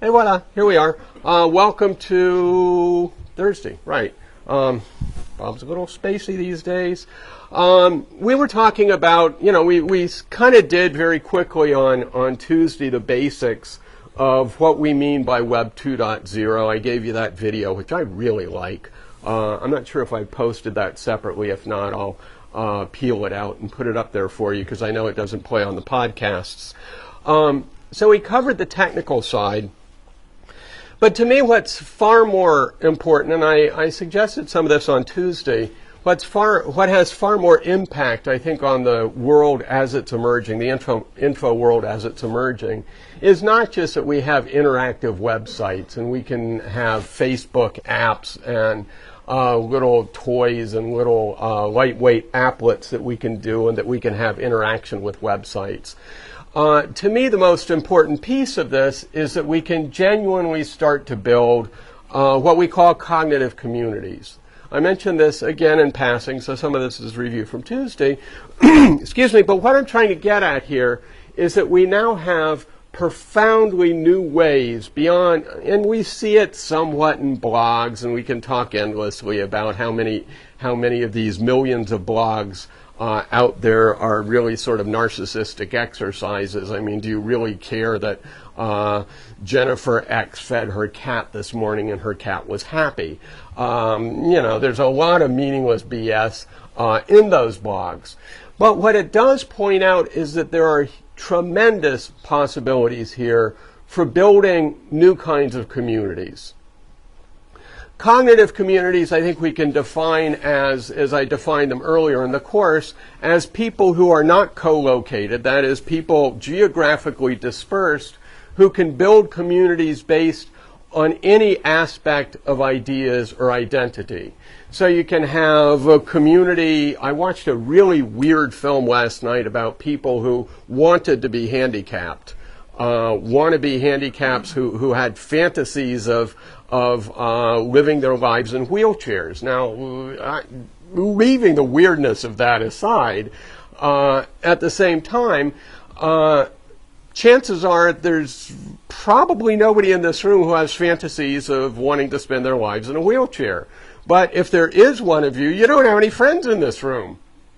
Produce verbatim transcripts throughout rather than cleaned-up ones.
Hey, voila, here we are. Uh, welcome to Thursday, right. Um, Bob's a little spacey these days. Um, we were talking about, you know, we, we kind of did very quickly on, on Tuesday the basics of what we mean by Web two point oh. I gave you that video, which I really like. Uh, I'm not sure if I posted that separately. If not, I'll uh, peel it out and put it up there for you because I know it doesn't play on the podcasts. Um, so we covered the technical side. But to me, what's far more important, and I, I suggested some of this on Tuesday, what's far, what has far more impact, I think, on the world as it's emerging, the info, info world as it's emerging, is not just that we have interactive websites and we can have Facebook apps and uh, little toys and little uh, lightweight applets that we can do and that we can have interaction with websites. Uh, to me, the most important piece of this is that we can genuinely start to build uh, what we call cognitive communities. I mentioned this again in passing, so some of this is review from Tuesday. Excuse me, but what I'm trying to get at here is that we now have profoundly new ways beyond, and we see it somewhat in blogs, and we can talk endlessly about how many, how many of these millions of blogs Uh, out there are really sort of narcissistic exercises. I mean, do you really care that uh, Jennifer X fed her cat this morning and her cat was happy? Um, you know, there's a lot of meaningless B S uh, in those blogs. But what it does point out is that there are tremendous possibilities here for building new kinds of communities. Cognitive communities, I think we can define as, as I defined them earlier in the course, as people who are not co-located, that is, people geographically dispersed who can build communities based on any aspect of ideas or identity. So you can have a community. I watched a really weird film last night about people who wanted to be handicapped, uh, wannabe handicaps who, who had fantasies of of uh, living their lives in wheelchairs. Now, uh, leaving the weirdness of that aside, uh, at the same time, uh, chances are there's probably nobody in this room who has fantasies of wanting to spend their lives in a wheelchair. But if there is one of you, you don't have any friends in this room.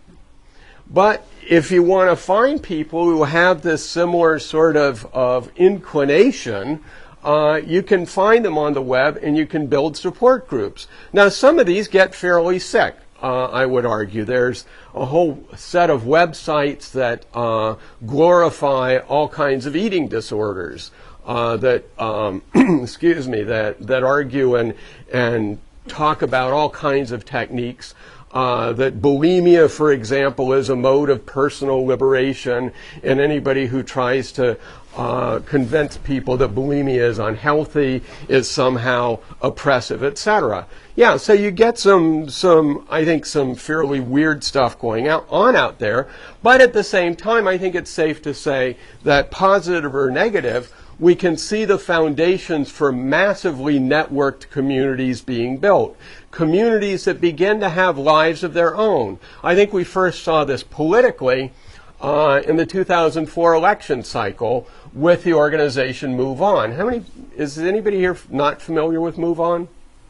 But if you want to find people who have this similar sort of, of inclination, Uh, you can find them on the web and you can build support groups. Now, some of these get fairly sick, uh, I would argue. There's a whole set of websites that uh, glorify all kinds of eating disorders, uh, that, um, excuse me, that, that argue and, and talk about all kinds of techniques. Uh, that bulimia, for example, is a mode of personal liberation, and anybody who tries to uh, convince people that bulimia is unhealthy is somehow oppressive, et cetera. Yeah, so you get some, some, I think, some fairly weird stuff going out, on out there, but at the same time, I think it's safe to say that positive or negative, we can see the foundations for massively networked communities being built. Communities that begin to have lives of their own. I think we first saw this politically uh, in the two thousand four election cycle with the organization Move On. How many, is anybody here not familiar with Move On?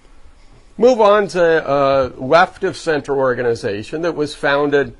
Move On's a, a left-of-center organization that was founded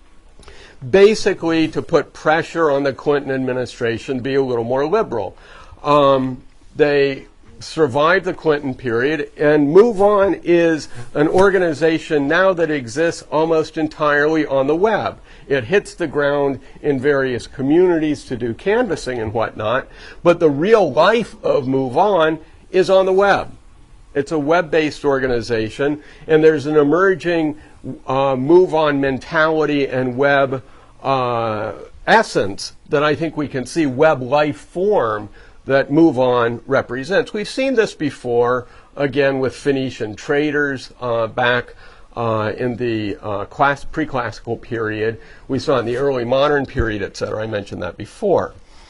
basically to put pressure on the Clinton administration to be a little more liberal. Um, they survived the Clinton period, and Move On is an organization now that exists almost entirely on the web. It hits the ground in various communities to do canvassing and whatnot, but the real life of Move On is on the web. It's a web-based organization, and there's an emerging uh, Move On mentality and web uh, essence that I think we can see, web life form, that Move On represents. We've seen this before, again, with Phoenician traders uh, back uh, in the uh, class, pre-classical period. We saw it in the early modern period, et cetera. I mentioned that before.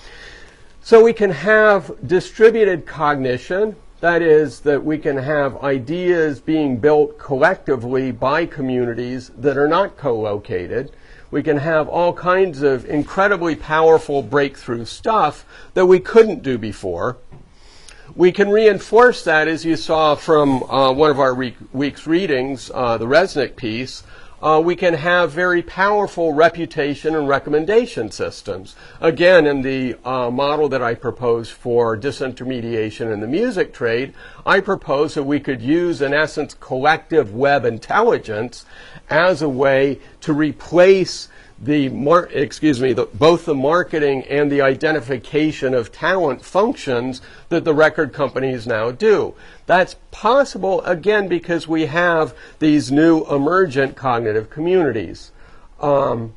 So we can have distributed cognition. That is, that we can have ideas being built collectively by communities that are not co-located. We can have all kinds of incredibly powerful breakthrough stuff that we couldn't do before. We can reinforce that, as you saw from uh, one of our week, week's readings, uh, the Resnick piece. Uh, we can have very powerful reputation and recommendation systems. Again, in the uh, model that I propose for disintermediation in the music trade, I propose that we could use, in essence, collective web intelligence as a way to replace the mar- excuse me, the, both the marketing and the identification of talent functions that the record companies now do. That's possible, again, because we have these new emergent cognitive communities. Um,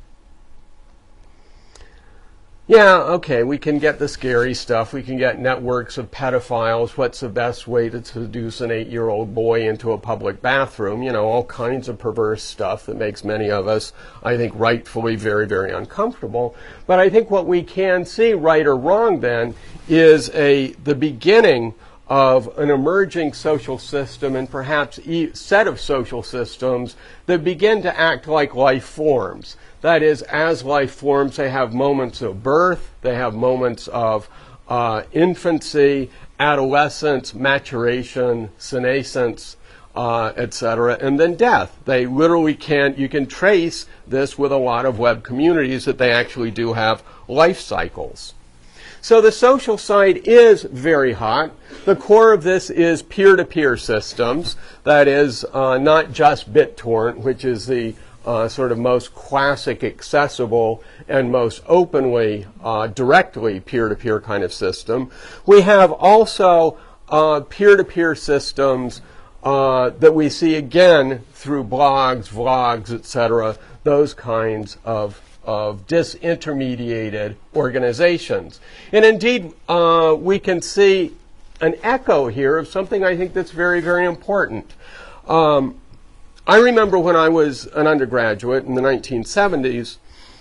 yeah, okay, we can get the scary stuff. We can get networks of pedophiles. What's the best way to seduce an eight-year-old boy into a public bathroom? You know, all kinds of perverse stuff that makes many of us, I think, rightfully very, very uncomfortable. But I think what we can see, right or wrong then, is a the beginning of an emerging social system and perhaps a set of social systems that begin to act like life forms. That is, as life forms, they have moments of birth, they have moments of uh, infancy, adolescence, maturation, senescence, uh, et cetera, and then death. They literally can, you can trace this with a lot of web communities that they actually do have life cycles. So the social side is very hot. The core of this is peer-to-peer systems. That is uh, not just BitTorrent, which is the uh, sort of most classic, accessible, and most openly, uh, directly peer-to-peer kind of system. We have also uh, peer-to-peer systems uh, that we see again through blogs, vlogs, et cetera, those kinds of of disintermediated organizations. And indeed, uh, we can see an echo here of something I think that's very, very important. Um, I remember when I was an undergraduate in the nineteen seventies,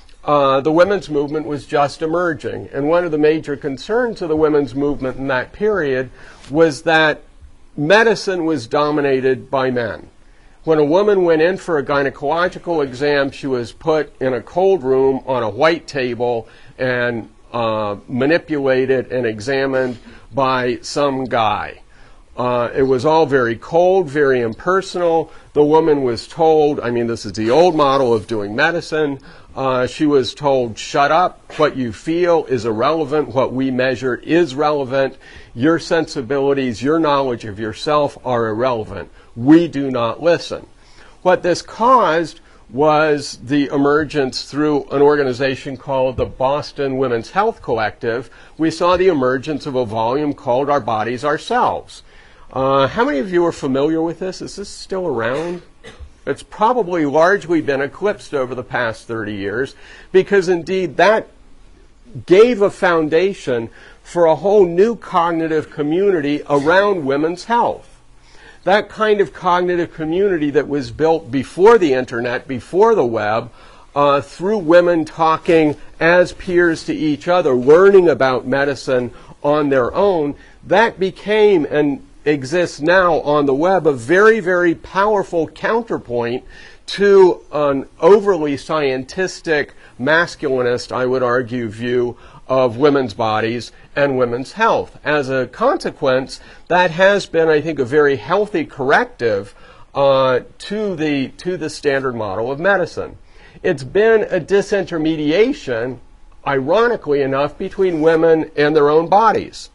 uh, the women's movement was just emerging. And one of the major concerns of the women's movement in that period was that medicine was dominated by men. When a woman went in for a gynecological exam, she was put in a cold room on a white table and uh, manipulated and examined by some guy. Uh, it was all very cold, very impersonal. The woman was told, I mean, this is the old model of doing medicine. Uh, she was told, shut up. What you feel is irrelevant. What we measure is relevant. Your sensibilities, your knowledge of yourself are irrelevant. We do not listen. What this caused was the emergence through an organization called the Boston Women's Health Collective. We saw the emergence of a volume called Our Bodies, Ourselves. Uh, how many of you are familiar with this? Is this still around? It's probably largely been eclipsed over the past thirty years because indeed that gave a foundation for a whole new cognitive community around women's health. That kind of cognitive community that was built before the internet, before the web, uh, through women talking as peers to each other, learning about medicine on their own, that became and exists now on the web a very, very powerful counterpoint to an overly scientistic, masculinist, I would argue, view of women's bodies and women's health. As a consequence, that has been, I think, a very healthy corrective uh, to the to the standard model of medicine. It's been a disintermediation, ironically enough, between women and their own bodies.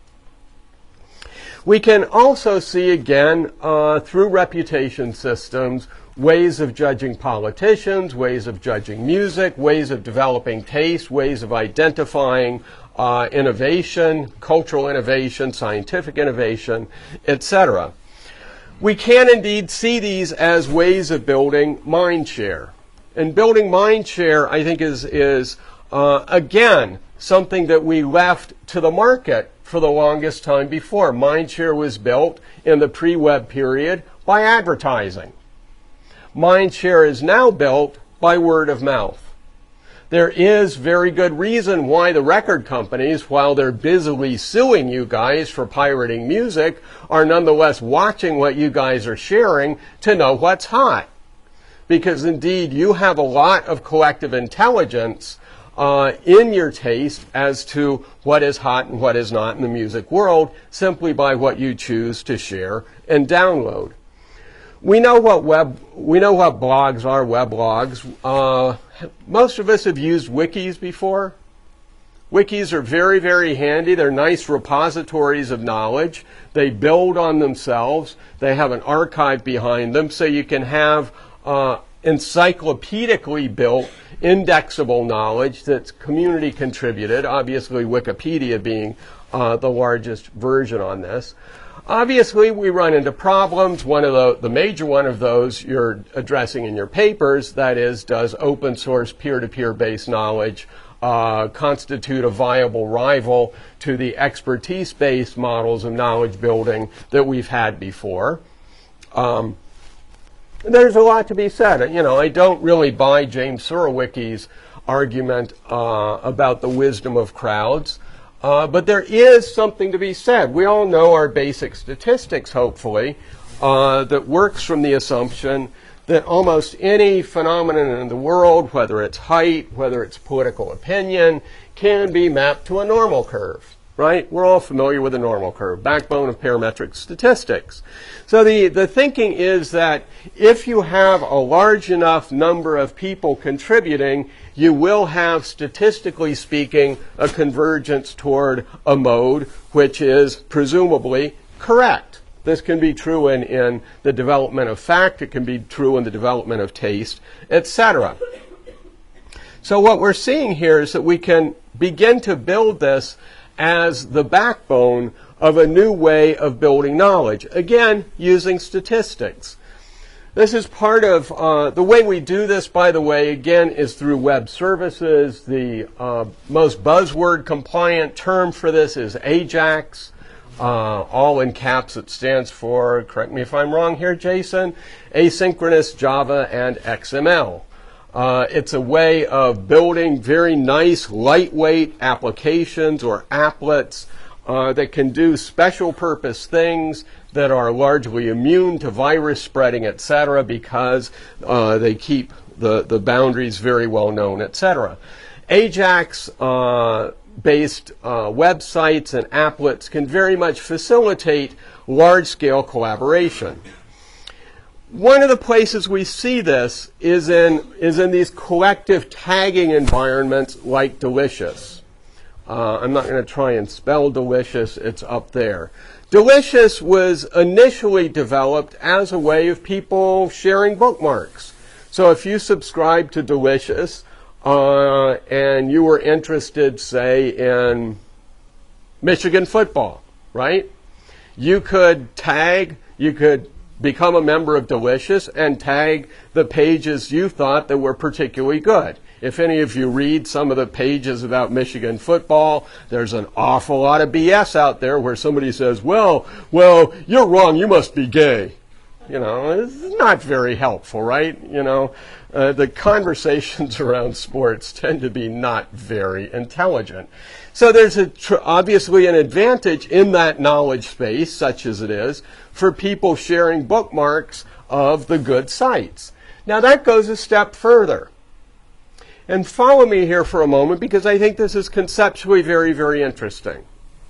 We can also see, again, uh, through reputation systems, ways of judging politicians, ways of judging music, ways of developing taste, ways of identifying uh, innovation, cultural innovation, scientific innovation, et cetera. We can indeed see these as ways of building mind share. And building mind share, I think, is, is uh, again, something that we left to the market for the longest time before. Mind share was built in the pre-web period by advertising. Mind share is now built by word of mouth. There is very good reason why the record companies, while they're busily suing you guys for pirating music, are nonetheless watching what you guys are sharing to know what's hot. Because indeed, you have a lot of collective intelligence uh, in your taste as to what is hot and what is not in the music world, simply by what you choose to share and download. We know what web, we know what blogs are, weblogs. Uh, most of us have used wikis before. Wikis are very, very handy. They're nice repositories of knowledge. They build on themselves. They have an archive behind them, so you can have uh, encyclopedically built, indexable knowledge that's community contributed, obviously Wikipedia being uh, the largest version on this. Obviously, we run into problems. One of the, the major one of those you're addressing in your papers, that is, does open source peer-to-peer based knowledge uh, constitute a viable rival to the expertise-based models of knowledge building that we've had before? Um, there's a lot to be said. You know, I don't really buy James Surowiecki's argument uh, about the wisdom of crowds. Uh, but there is something to be said. We all know our basic statistics, hopefully, uh, that works from the assumption that almost any phenomenon in the world, whether it's height, whether it's political opinion, can be mapped to a normal curve, right? We're all familiar with the normal curve, backbone of parametric statistics. So the, the thinking is that if you have a large enough number of people contributing, you will have, statistically speaking, a convergence toward a mode which is presumably correct. This can be true in, in the development of fact, it can be true in the development of taste, et cetera. So what we're seeing here is that we can begin to build this as the backbone of a new way of building knowledge, again, using statistics. This is part of, uh, the way we do this, by the way, again, is through web services. The uh, most buzzword compliant term for this is AJAX. Uh, all in caps, it stands for, correct me if I'm wrong here, Jason, Asynchronous Java and X M L. Uh, it's a way of building very nice, lightweight applications or applets uh, that can do special purpose things that are largely immune to virus spreading, et cetera, because uh, they keep the, the boundaries very well known, et cetera. AJAX uh, based uh, websites and applets can very much facilitate large-scale collaboration. One of the places we see this is in, is in these collective tagging environments like Delicious. Uh, I'm not going to try and spell Delicious, it's up there. Delicious was initially developed as a way of people sharing bookmarks. So if you subscribe to Delicious uh, and you were interested, say, in Michigan football, right? You could tag, you could become a member of Delicious and tag the pages you thought that were particularly good. If any of you read some of the pages about Michigan football, there's an awful lot of B S out there where somebody says, well, well, you're wrong, you must be gay. You know, it's not very helpful, right? You know, uh, the conversations around sports tend to be not very intelligent. So there's a tr- obviously an advantage in that knowledge space, such as it is, for people sharing bookmarks of the good sites. Now that goes a step further. And follow me here for a moment, because I think this is conceptually very, very interesting.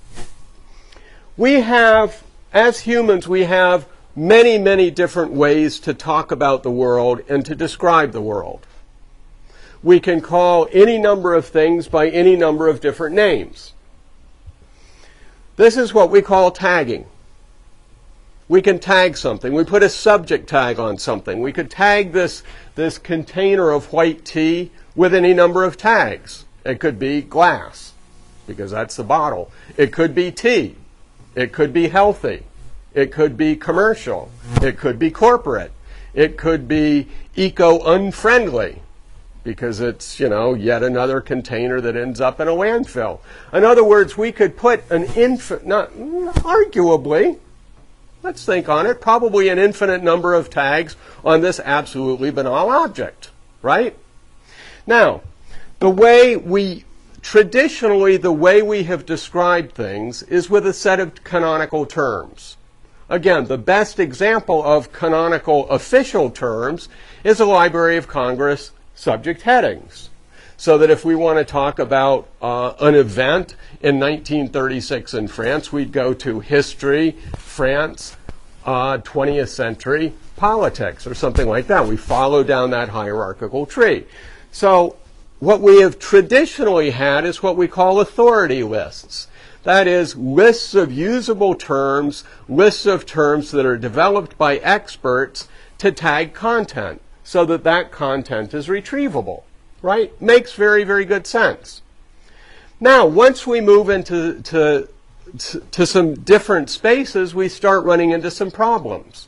We have, as humans, we have many, many different ways to talk about the world and to describe the world. We can call any number of things by any number of different names. This is what we call tagging. We can tag something. We put a subject tag on something. We could tag this, this container of white tea with any number of tags. It could be glass, because that's the bottle. It could be tea. It could be healthy. It could be commercial. It could be corporate. It could be eco-unfriendly, because it's, you know, yet another container that ends up in a landfill. In other words, we could put an infinite, not arguably, let's think on it, probably an infinite number of tags on this absolutely banal object, right? Now, the way we, traditionally, the way we have described things is with a set of canonical terms. Again, the best example of canonical official terms is a Library of Congress subject headings. So that if we want to talk about uh, an event in nineteen thirty-six in France, we'd go to history, France, uh, twentieth century politics, or something like that. We follow down that hierarchical tree. So what we have traditionally had is what we call authority lists. That is, lists of usable terms, lists of terms that are developed by experts to tag content so that that content is retrievable, right? Makes very, very good sense. Now, once we move into to, to, to some different spaces, we start running into some problems.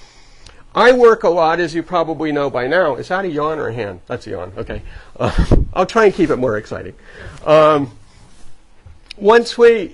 I work a lot, as you probably know by now. Is that a yawn or a hand? That's a yawn. Okay. Uh, I'll try and keep it more exciting. Um, once we,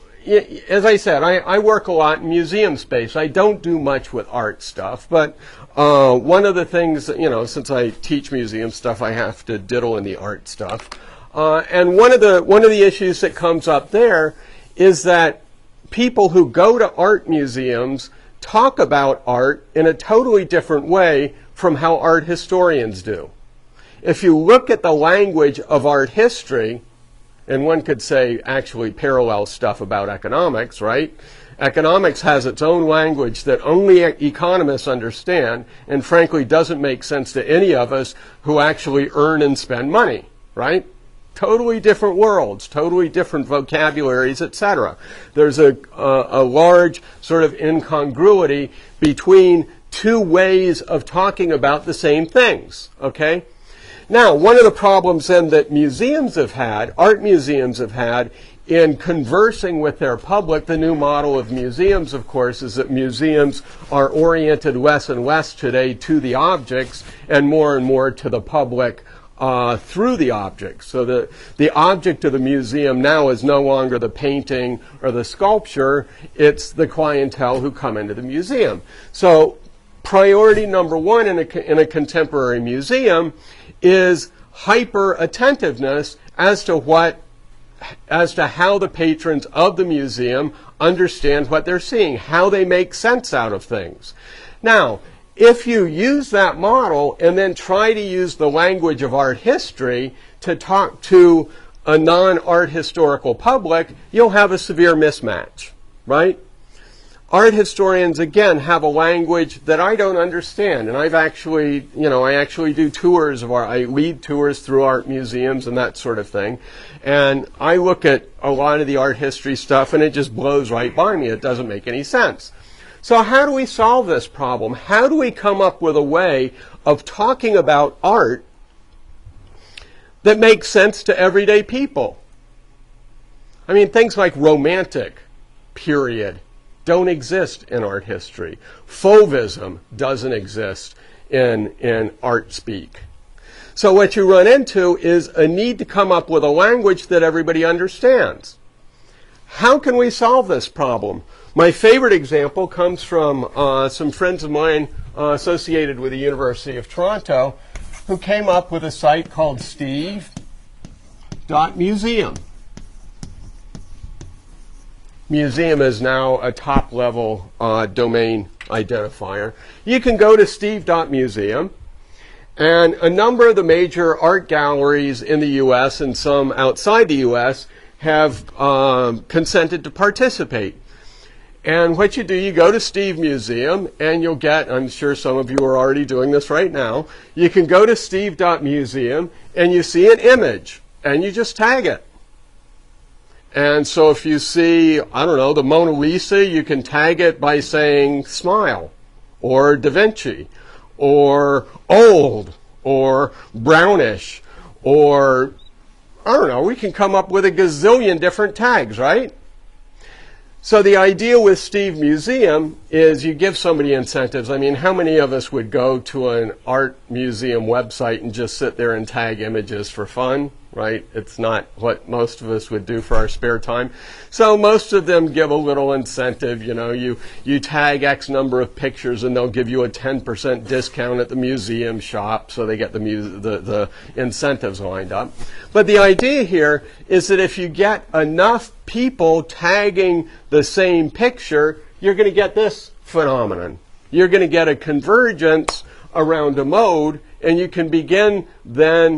as I said, I, I work a lot in museum space. I don't do much with art stuff, but uh, one of the things, you know, since I teach museum stuff, I have to diddle in the art stuff. Uh, and one of the one of the issues that comes up there is that people who go to art museums talk about art in a totally different way from how art historians do. If you look at the language of art history, and one could say actually parallel stuff about economics, right? Economics has its own language that only economists understand, and frankly doesn't make sense to any of us who actually earn and spend money, right? Totally different worlds, totally different vocabularies, et cetera. There's a, a, a large sort of incongruity between two ways of talking about the same things, okay? Now, one of the problems then that museums have had, art museums have had, in conversing with their public, the new model of museums, of course, is that museums are oriented less and less today to the objects and more and more to the public Uh, through the objects. So the, the object of the museum now is no longer the painting or the sculpture, it's the clientele who come into the museum. So priority number one in a, in a contemporary museum is hyper-attentiveness as to what, as to how the patrons of the museum understand what they're seeing, how they make sense out of things. Now, if you use that model and then try to use the language of art history to talk to a non-art historical public, you'll have a severe mismatch, right? Art historians, again, have a language that I don't understand. And I've actually, you know, I actually do tours of art. I lead tours through art museums and that sort of thing. And I look at a lot of the art history stuff and it just blows right by me. It doesn't make any sense. So how do we solve this problem? How do we come up with a way of talking about art that makes sense to everyday people? I mean, things like romantic period don't exist in art history. Fauvism doesn't exist in, in art speak. So what you run into is a need to come up with a language that everybody understands. How can we solve this problem? My favorite example comes from uh, some friends of mine uh, associated with the University of Toronto who came up with a site called steve dot museum. Museum is now a top-level uh, domain identifier. You can go to steve dot museum, and a number of the major art galleries in the U S and some outside the U S have uh, consented to participate. And what you do, you go to Steve Museum, and you'll get, I'm sure some of you are already doing this right now, you can go to steve dot museum, and you see an image, and you just tag it. And so if you see, I don't know, the Mona Lisa, you can tag it by saying smile, or Da Vinci, or old, or brownish, or, I don't know, we can come up with a gazillion different tags, right? So the idea with Steve Museum is you give somebody incentives. I mean, how many of us would go to an art museum website and just sit there and tag images for fun, right? It's not what most of us would do for our spare time. So most of them give a little incentive. You know, you, you tag X number of pictures and they'll give you a ten percent discount at the museum shop, so they get the, mu- the, the incentives lined up. But the idea here is that if you get enough people tagging the same picture, you're going to get this phenomenon. You're going to get a convergence around a mode, and you can begin then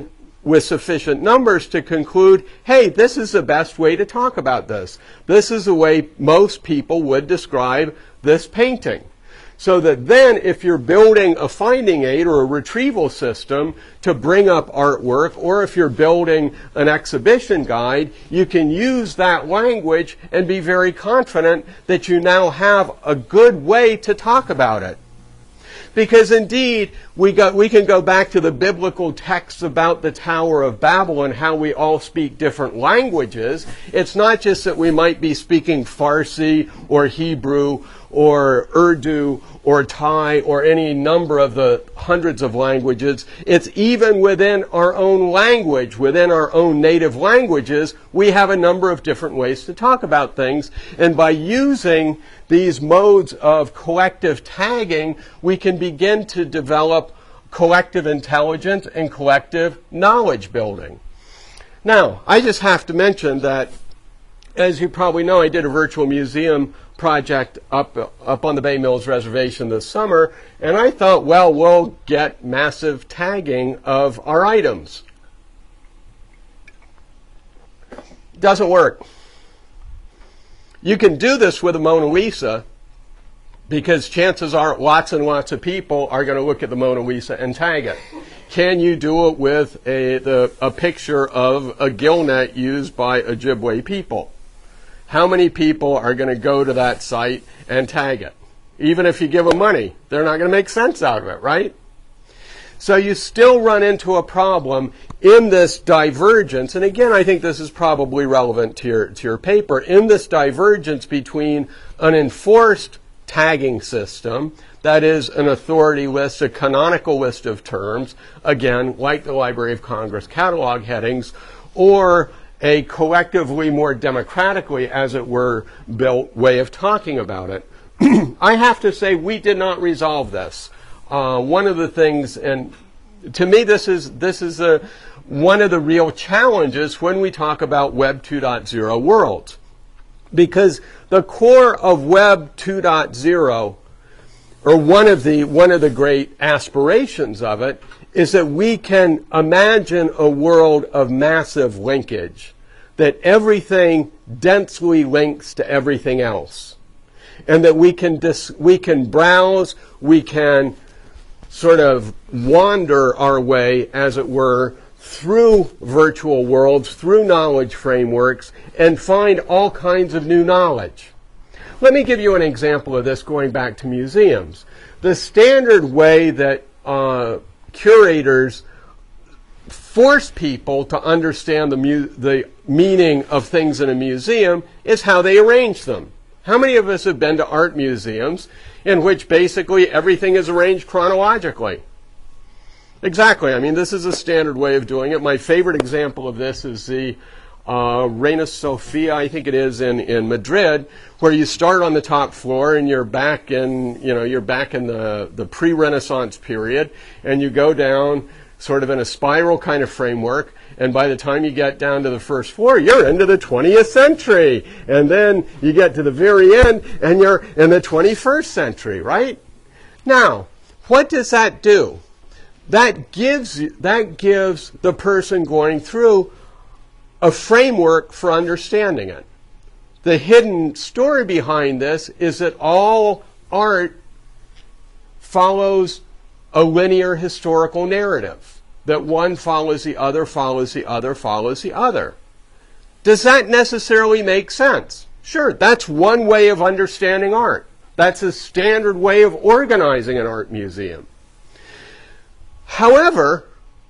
with sufficient numbers to conclude, hey, this is the best way to talk about this. This is the way most people would describe this painting. So that then if you're building a finding aid or a retrieval system to bring up artwork, or if you're building an exhibition guide, you can use that language and be very confident that you now have a good way to talk about it. Because indeed, we, go, we can go back to the biblical texts about the Tower of Babel and how we all speak different languages. It's not just that we might be speaking Farsi or Hebrew or Urdu or Thai or any number of the hundreds of languages. It's even within our own language, within our own native languages, we have a number of different ways to talk about things. And by using these modes of collective tagging, we can begin to develop collective intelligence and collective knowledge building. Now, I just have to mention that, as you probably know, I did a virtual museum project up up on the Bay Mills Reservation this summer, and I thought, well, we'll get massive tagging of our items. Doesn't work. You can do this with a Mona Lisa, because chances are lots and lots of people are going to look at the Mona Lisa and tag it. Can you do it with a, the, a picture of a gill net used by Ojibwe people? How many people are going to go to that site and tag it? Even if you give them money, they're not going to make sense out of it, right? So you still run into a problem in this divergence, and again, I think this is probably relevant to your, to your paper, in this divergence between an enforced tagging system, that is an authority list, a canonical list of terms, again, like the Library of Congress catalog headings, or a collectively, more democratically, as it were, built way of talking about it. I have to say, we did not resolve this. Uh, one of the things, and to me, this is this is a, one of the real challenges when we talk about Web two point oh worlds. Because the core of Web two point oh, or one of the one of the great aspirations of it, is that we can imagine a world of massive linkage, that everything densely links to everything else, and that we can dis- we can browse, we can sort of wander our way, as it were, through virtual worlds, through knowledge frameworks, and find all kinds of new knowledge. Let me give you an example of this going back to museums. The standard way that uh, curators force people to understand the, mu- the meaning of things in a museum is how they arrange them. How many of us have been to art museums in which basically everything is arranged chronologically? Exactly. I mean, this is a standard way of doing it. My favorite example of this is the uh, Reina Sofia, I think it is, in, in Madrid, where you start on the top floor and you're back in, you know, you're back in the, the pre-Renaissance period, and you go down sort of in a spiral kind of framework, and by the time you get down to the first floor, you're into the twentieth century. And then you get to the very end, and you're in the twenty-first century, right? Now, what does that do? That gives, that gives the person going through a framework for understanding it. The hidden story behind this is that all art follows a linear historical narrative, that one follows the other, follows the other, follows the other. Does that necessarily make sense? Sure, that's one way of understanding art. That's a standard way of organizing an art museum. However,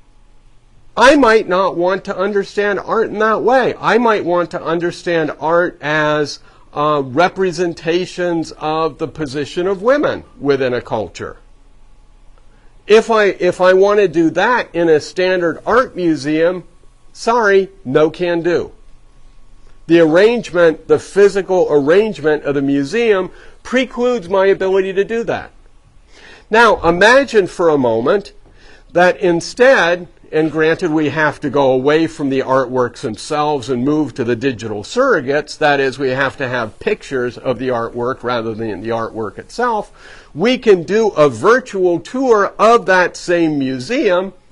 I might not want to understand art in that way. I might want to understand art as uh, representations of the position of women within a culture. If I, if I want to do that in a standard art museum, sorry, no can do. The arrangement, the physical arrangement of the museum precludes my ability to do that. Now, imagine for a moment that instead, and granted we have to go away from the artworks themselves and move to the digital surrogates, that is, we have to have pictures of the artwork rather than the artwork itself, we can do a virtual tour of that same museum,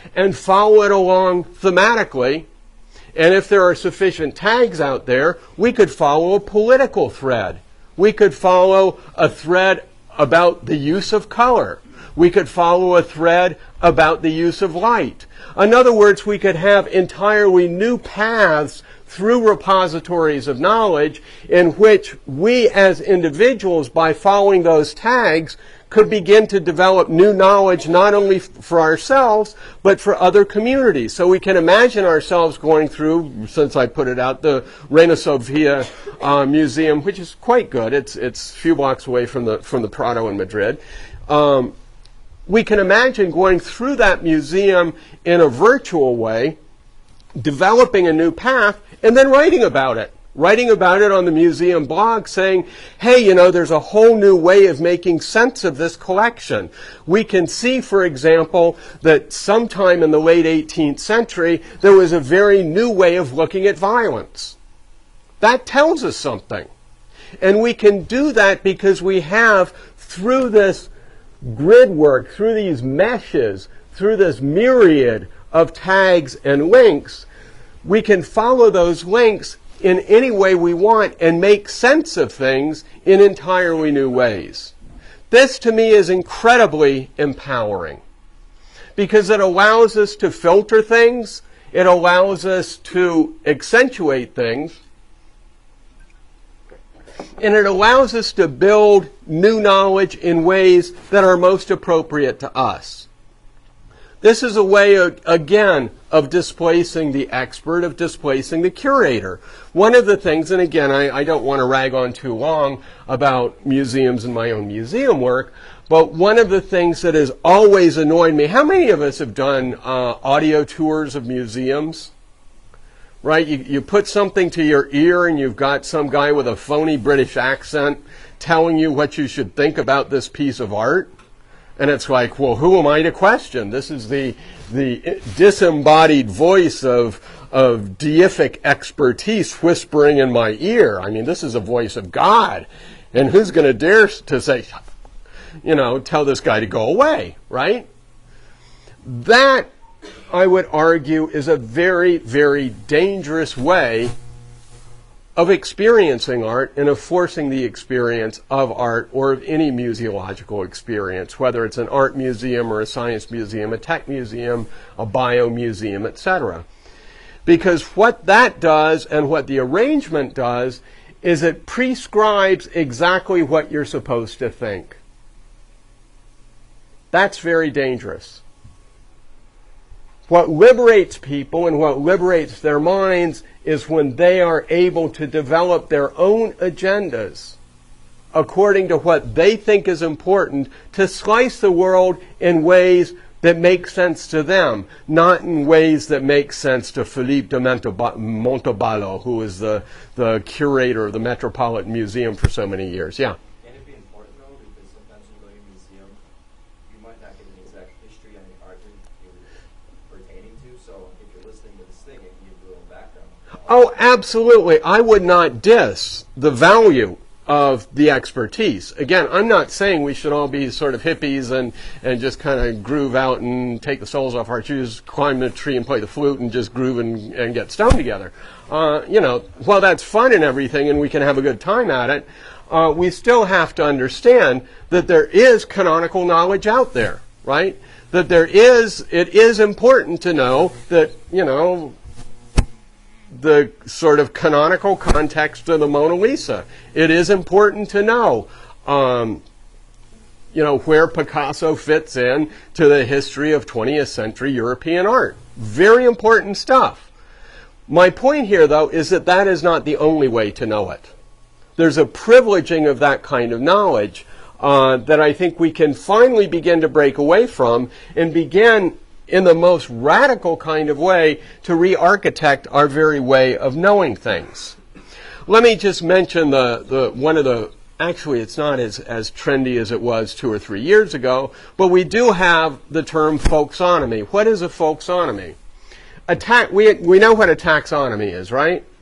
and follow it along thematically. And if there are sufficient tags out there, we could follow a political thread. We could follow a thread about the use of color. We could follow a thread about the use of light. In other words, we could have entirely new paths through repositories of knowledge in which we as individuals, by following those tags, could begin to develop new knowledge not only for ourselves, but for other communities. So we can imagine ourselves going through, since I put it out, the Reina Sofia uh, Museum, which is quite good. It's it's a few blocks away from the from the Prado in Madrid. Um, we can imagine going through that museum in a virtual way, developing a new path, and then writing about it. Writing about it on the museum blog saying, hey, you know, there's a whole new way of making sense of this collection. We can see, for example, that sometime in the late eighteenth century, there was a very new way of looking at violence. That tells us something. And we can do that because we have, through this grid work, through these meshes, through this myriad of tags and links, we can follow those links in any way we want and make sense of things in entirely new ways. This, to me, is incredibly empowering because it allows us to filter things, it allows us to accentuate things, and it allows us to build new knowledge in ways that are most appropriate to us. This is a way, of, again, of displacing the expert, of displacing the curator. One of the things, and again, I, I don't want to rag on too long about museums and my own museum work, but one of the things that has always annoyed me, how many of us have done uh, audio tours of museums? Right? You, you put something to your ear and you've got some guy with a phony British accent telling you what you should think about this piece of art. And it's like, well, who am I to question? This is the the disembodied voice of of deific expertise whispering in my ear. I mean, this is a voice of God. And who's going to dare to say, you know, tell this guy to go away, right? That, I would argue, is a very, very dangerous way of experiencing art and of forcing the experience of art or of any museological experience, whether it's an art museum or a science museum, a tech museum, a bio museum, et cetera. Because what that does and what the arrangement does is it prescribes exactly what you're supposed to think. That's very dangerous. What liberates people and what liberates their minds is when they are able to develop their own agendas according to what they think is important, to slice the world in ways that make sense to them, not in ways that make sense to Philippe de Montalbano, who is the, the curator of the Metropolitan Museum for so many years. Yeah? Can it be important, though, because sometimes you go to a museum, you might not get an exact history on the art you're pertaining to, so if you're listening to this thing, it can give you a little background. Oh, absolutely. I would not diss the value of the expertise. Again, I'm not saying we should all be sort of hippies and, and just kind of groove out and take the soles off our shoes, climb the tree and play the flute and just groove and, and get stoned together. Uh, you know, while that's fun and everything and we can have a good time at it, uh, we still have to understand that there is canonical knowledge out there, right? That there is, it is important to know that, you know, the sort of canonical context of the Mona Lisa. It is important to know, um, you know, where Picasso fits in to the history of twentieth century European art. Very important stuff. My point here, though, is that that is not the only way to know it. There's a privileging of that kind of knowledge uh, that I think we can finally begin to break away from and begin in the most radical kind of way to re-architect our very way of knowing things. Let me just mention the, the one of the, actually it's not as, as trendy as it was two or three years ago, but we do have the term folksonomy. What is a folksonomy? A ta- we, we know what a taxonomy is, right?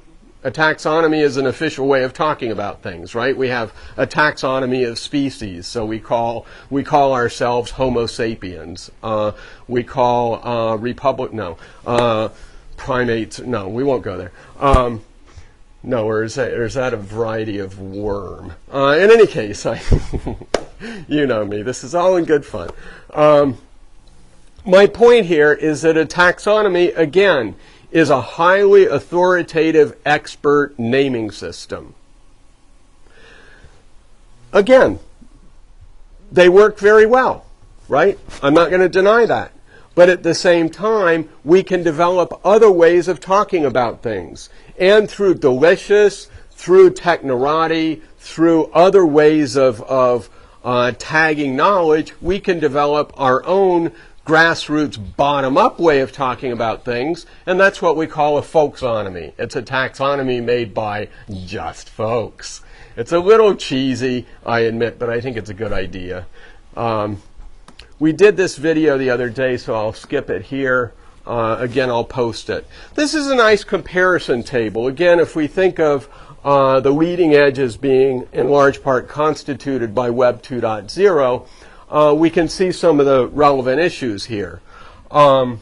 A taxonomy is an official way of talking about things, right? We have a taxonomy of species, so we call we call ourselves Homo sapiens. Uh, we call uh, republic no uh, primates. No, we won't go there. Um, no, or is that, or is that a variety of worm? Uh, in any case, I you know me. This is all in good fun. Um, my point here is that a taxonomy, again, is a highly authoritative expert naming system. Again, they work very well, right? I'm not going to deny that. But at the same time, we can develop other ways of talking about things. And through Delicious, through Technorati, through other ways of, of uh, tagging knowledge, we can develop our own grassroots, bottom-up way of talking about things, and that's what we call a folksonomy. It's a taxonomy made by just folks. It's a little cheesy, I admit, but I think it's a good idea. Um, we did this video the other day, so I'll skip it here. Uh, again, I'll post it. This is a nice comparison table. Again, if we think of uh, the leading edge as being, in large part, constituted by Web two point oh, Uh, we can see some of the relevant issues here. Um,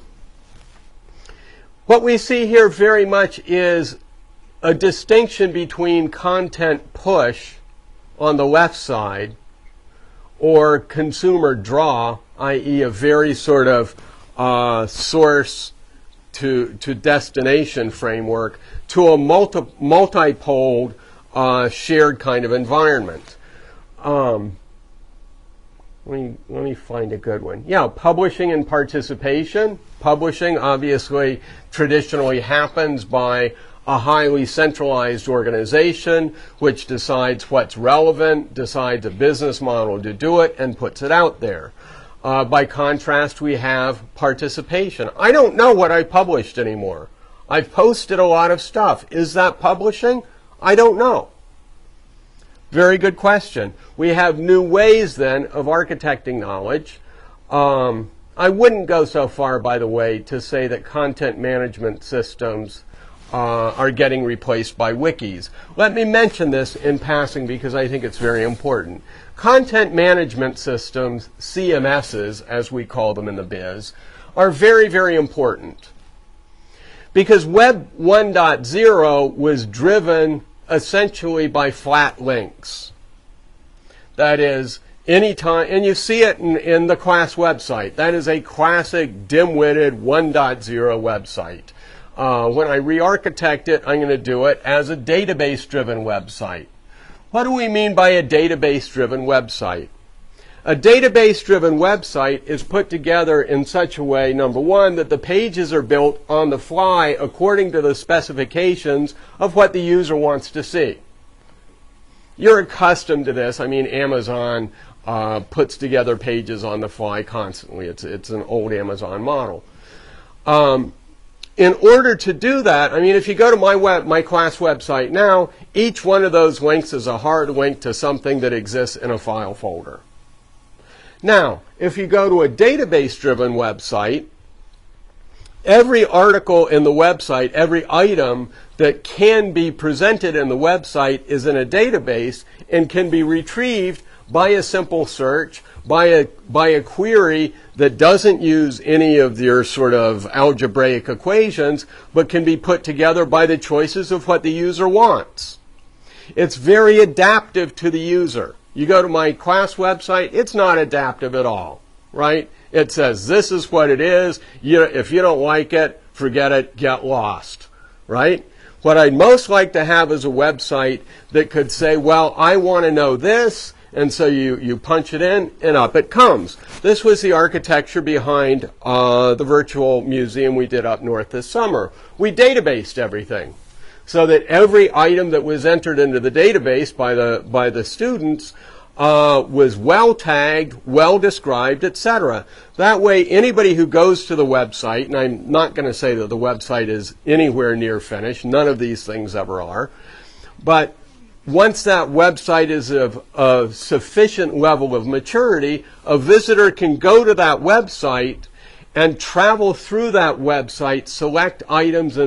what we see here very much is a distinction between content push on the left side or consumer draw, that is a very sort of uh, source to, to destination framework, to a multi, multi-poled uh, shared kind of environment. Um, Let me, let me find a good one. Yeah, publishing and participation. Publishing obviously traditionally happens by a highly centralized organization which decides what's relevant, decides a business model to do it, and puts it out there. Uh, by contrast, we have participation. I don't know what I published anymore. I've posted a lot of stuff. Is that publishing? I don't know. Very good question. We have new ways, then, of architecting knowledge. Um, I wouldn't go so far, by the way, to say that content management systems uh, are getting replaced by wikis. Let me mention this in passing because I think it's very important. Content management systems, C M Ss, as we call them in the biz, are very, very important. Because Web one point oh was driven essentially by flat links. That is, anytime, and you see it in, in the class website. That is a classic dim-witted one point oh website. Uh, when I re-architect it, I'm going to do it as a database-driven website. What do we mean by a database-driven website? A database-driven website is put together in such a way, number one, that the pages are built on the fly according to the specifications of what the user wants to see. You're accustomed to this. I mean, Amazon uh, puts together pages on the fly constantly. It's, it's an old Amazon model. Um, in order to do that, I mean, if you go to my web, my class website now, each one of those links is a hard link to something that exists in a file folder. Now, if you go to a database-driven website, every article in the website, every item that can be presented in the website is in a database and can be retrieved by a simple search, by a, by a query that doesn't use any of your sort of algebraic equations, but can be put together by the choices of what the user wants. It's very adaptive to the user. You go to my class website, it's not adaptive at all, right? It says, this is what it is. You, if you don't like it, forget it, get lost, right? What I'd most like to have is a website that could say, well, I want to know this, and so you, you punch it in, and up it comes. This was the architecture behind uh, the virtual museum we did up north this summer. We databased everything, so that every item that was entered into the database by the by the students uh, was well tagged, well described, et cetera. That way, anybody who goes to the website, and I'm not going to say that the website is anywhere near finished, none of these things ever are, but once that website is of a sufficient level of maturity, a visitor can go to that website and travel through that website, select items and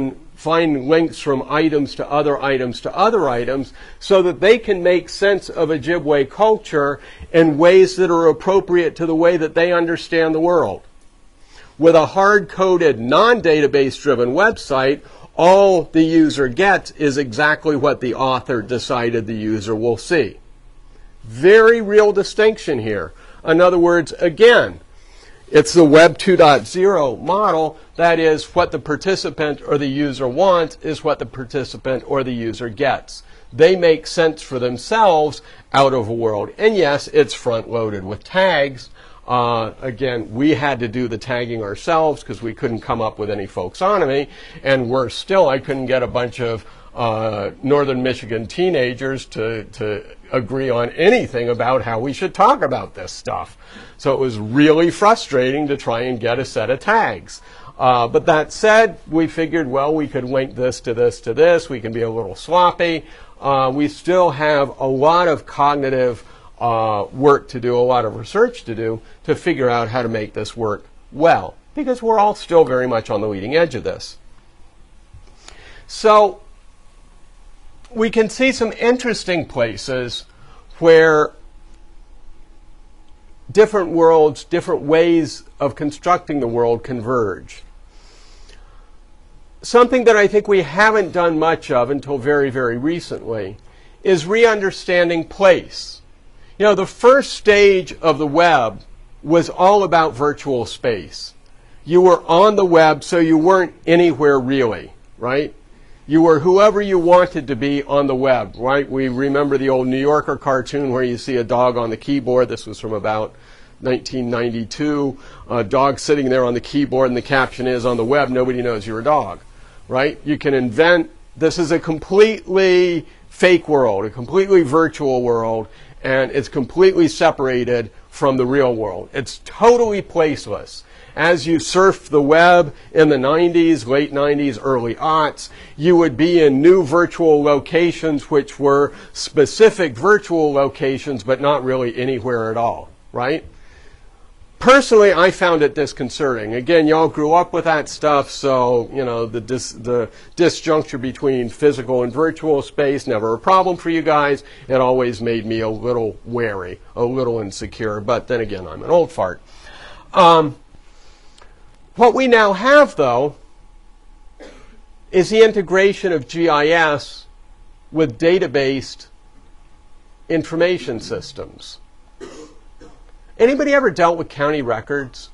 find links from items to other items to other items, so that they can make sense of Ojibwe culture in ways that are appropriate to the way that they understand the world. With a hard-coded, non-database driven website, all the user gets is exactly what the author decided the user will see. Very real distinction here. In other words, again, it's the Web two point oh model. That is, what the participant or the user wants is what the participant or the user gets. They make sense for themselves out of a world. And yes, it's front-loaded with tags. Uh, again, we had to do the tagging ourselves because we couldn't come up with any folksonomy. And worse still, I couldn't get a bunch of uh, Northern Michigan teenagers to, to agree on anything about how we should talk about this stuff. So it was really frustrating to try and get a set of tags. Uh, but that said, we figured, well, we could link this to this to this. We can be a little sloppy. Uh, we still have a lot of cognitive uh, work to do, a lot of research to do to figure out how to make this work well, because we're all still very much on the leading edge of this. So we can see some interesting places where different worlds, different ways of constructing the world converge. Something that I think we haven't done much of until very, very recently is re-understanding place. You know, the first stage of the web was all about virtual space. You were on the web, so you weren't anywhere really, right? You were whoever you wanted to be on the web, right? We remember the old New Yorker cartoon where you see a dog on the keyboard. This was from about nineteen ninety-two. A dog sitting there on the keyboard, and the caption is, on the web, nobody knows you're a dog, right? You can invent, this is a completely fake world, a completely virtual world, and it's completely separated from the real world. It's totally placeless. As you surfed the web in the nineties, late nineties, early aughts, you would be in new virtual locations which were specific virtual locations, but not really anywhere at all, right? Personally, I found it disconcerting. Again, y'all grew up with that stuff, so, you know, the, dis the disjuncture between physical and virtual space, never a problem for you guys. It always made me a little wary, a little insecure, but then again, I'm an old fart. Um, What we now have, though, is the integration of G I S with database information systems. Anybody ever dealt with county records?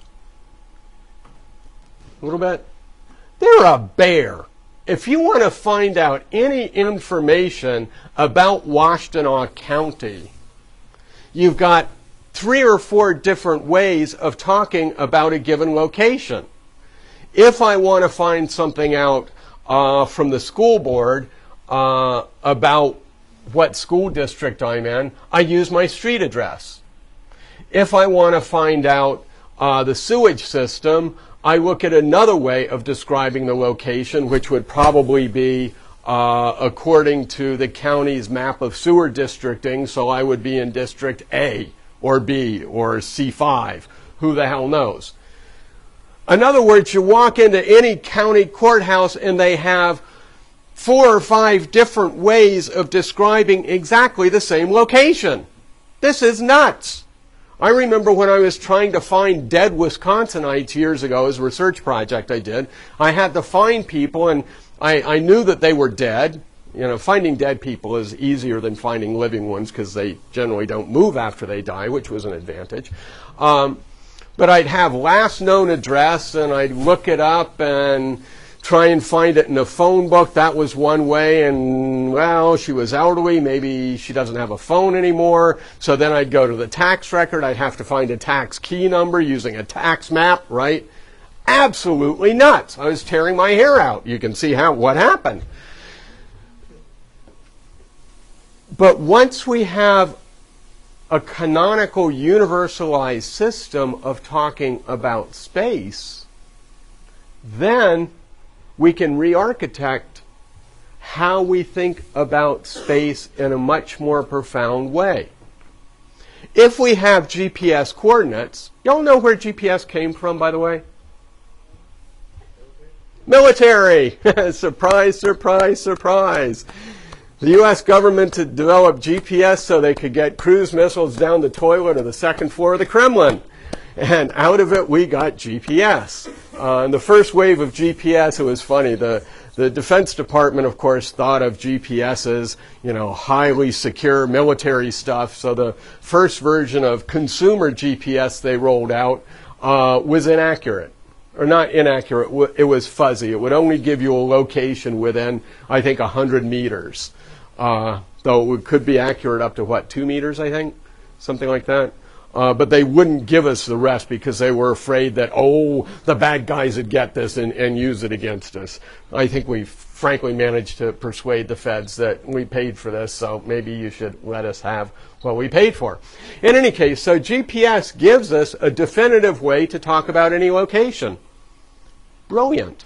A little bit? They're a bear. If you want to find out any information about Washtenaw County, you've got three or four different ways of talking about a given location. If I want to find something out uh, from the school board uh, about what school district I'm in, I use my street address. If I want to find out uh, the sewage system, I look at another way of describing the location, which would probably be uh, according to the county's map of sewer districting, so I would be in District A or B or C five. Who the hell knows? In other words, you walk into any county courthouse and they have four or five different ways of describing exactly the same location. This is nuts. I remember when I was trying to find dead Wisconsinites years ago as a research project I did, I had to find people, and I, I knew that they were dead. You know, finding dead people is easier than finding living ones because they generally don't move after they die, which was an advantage. Um, but I'd have last known address, and I'd look it up and try and find it in a phone book. That was one way, and, well, she was elderly. Maybe she doesn't have a phone anymore. So then I'd go to the tax record. I'd have to find a tax key number using a tax map, right? Absolutely nuts. I was tearing my hair out. You can see how what happened. But once we have a canonical universalized system of talking about space, then we can re-architect how we think about space in a much more profound way. If we have G P S coordinates, y'all know where G P S came from, by the way? Military. Surprise, surprise, surprise. The U S government had developed G P S so they could get cruise missiles down the toilet of the second floor of the Kremlin. And out of it, we got G P S. Uh, in the first wave of G P S, it was funny. The, the Defense Department, of course, thought of G P S as, you know, highly secure military stuff. So the first version of consumer G P S they rolled out uh, was inaccurate. Or not inaccurate, it was fuzzy. It would only give you a location within, I think, one hundred meters. Uh, though it could be accurate up to, what, two meters, I think? Something like that. Uh, but they wouldn't give us the rest because they were afraid that, oh, the bad guys would get this and, and use it against us. I think we frankly managed to persuade the feds that we paid for this, so maybe you should let us have what we paid for. In any case, so G P S gives us a definitive way to talk about any location. Brilliant.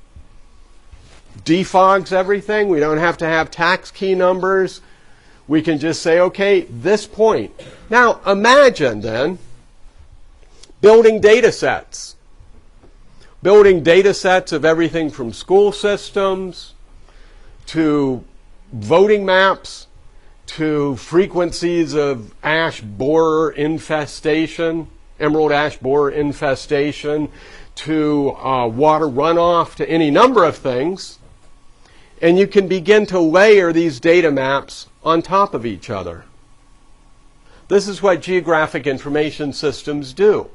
Defogs everything. We don't have to have tax key numbers. We can just say, okay, this point. Now, imagine then building data sets. Building data sets of everything from school systems to voting maps to frequencies of ash borer infestation, emerald ash borer infestation, to uh, water runoff, to any number of things. And you can begin to layer these data maps on top of each other. This is what geographic information systems do.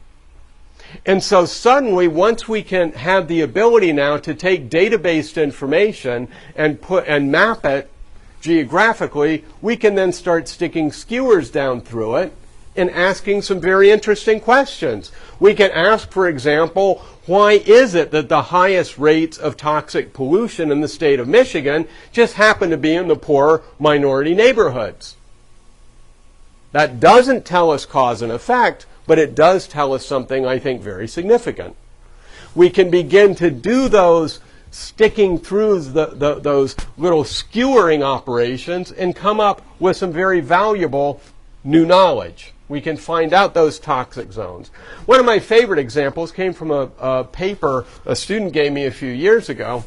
And so suddenly, once we can have the ability now to take data-based information and put and map it geographically, we can then start sticking skewers down through it and asking some very interesting questions. We can ask, for example, why is it that the highest rates of toxic pollution in the state of Michigan just happen to be in the poor minority neighborhoods? That doesn't tell us cause and effect, but it does tell us something, I think, very significant. We can begin to do those sticking through the, the, those little skewering operations and come up with some very valuable new knowledge. We can find out those toxic zones. One of my favorite examples came from a, a paper a student gave me a few years ago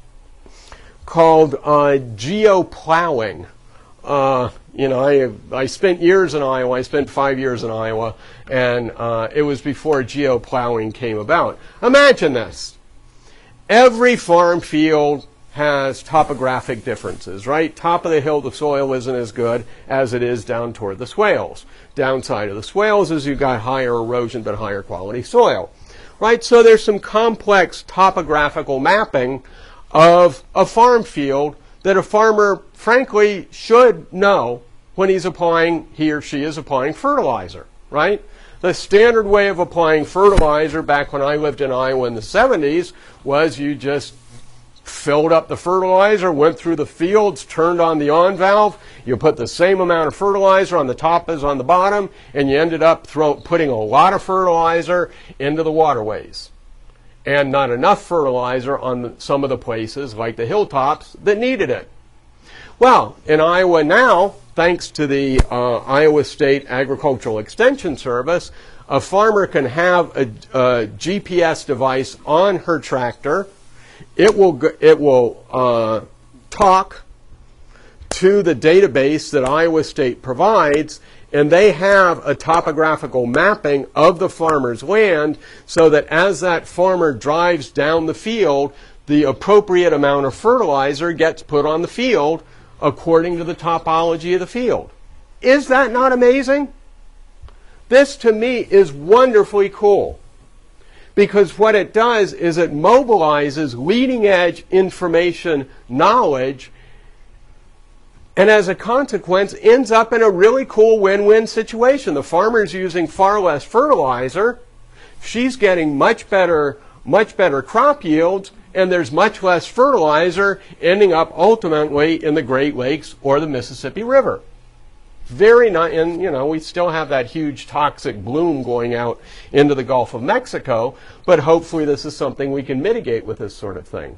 called uh, geoplowing. Uh, you know, I, I spent years in Iowa. I spent five years in Iowa, and uh, it was before geoplowing came about. Imagine this. Every farm field has topographic differences, right? Top of the hill, the soil isn't as good as it is down toward the swales. Downside of the swales is you've got higher erosion but higher quality soil, right? So there's some complex topographical mapping of a farm field that a farmer, frankly, should know when he's applying, he or she is applying fertilizer, right? The standard way of applying fertilizer back when I lived in Iowa in the seventies was you just filled up the fertilizer, went through the fields, turned on the on valve, you put the same amount of fertilizer on the top as on the bottom, and you ended up throw, putting a lot of fertilizer into the waterways. And not enough fertilizer on the, some of the places, like the hilltops, that needed it. Well, in Iowa now, thanks to the uh, Iowa State Agricultural Extension Service, a farmer can have a, a G P S device on her tractor. It will it will uh, talk to the database that Iowa State provides, and they have a topographical mapping of the farmer's land so that as that farmer drives down the field, the appropriate amount of fertilizer gets put on the field according to the topology of the field. Is that not amazing? This, to me, is wonderfully cool. Because what it does is it mobilizes leading-edge information knowledge, and as a consequence ends up in a really cool win-win situation. The farmer's using far less fertilizer, she's getting much better, much better crop yields, and there's much less fertilizer ending up ultimately in the Great Lakes or the Mississippi River. Very nice, and you know, we still have that huge toxic bloom going out into the Gulf of Mexico, but hopefully this is something we can mitigate with this sort of thing.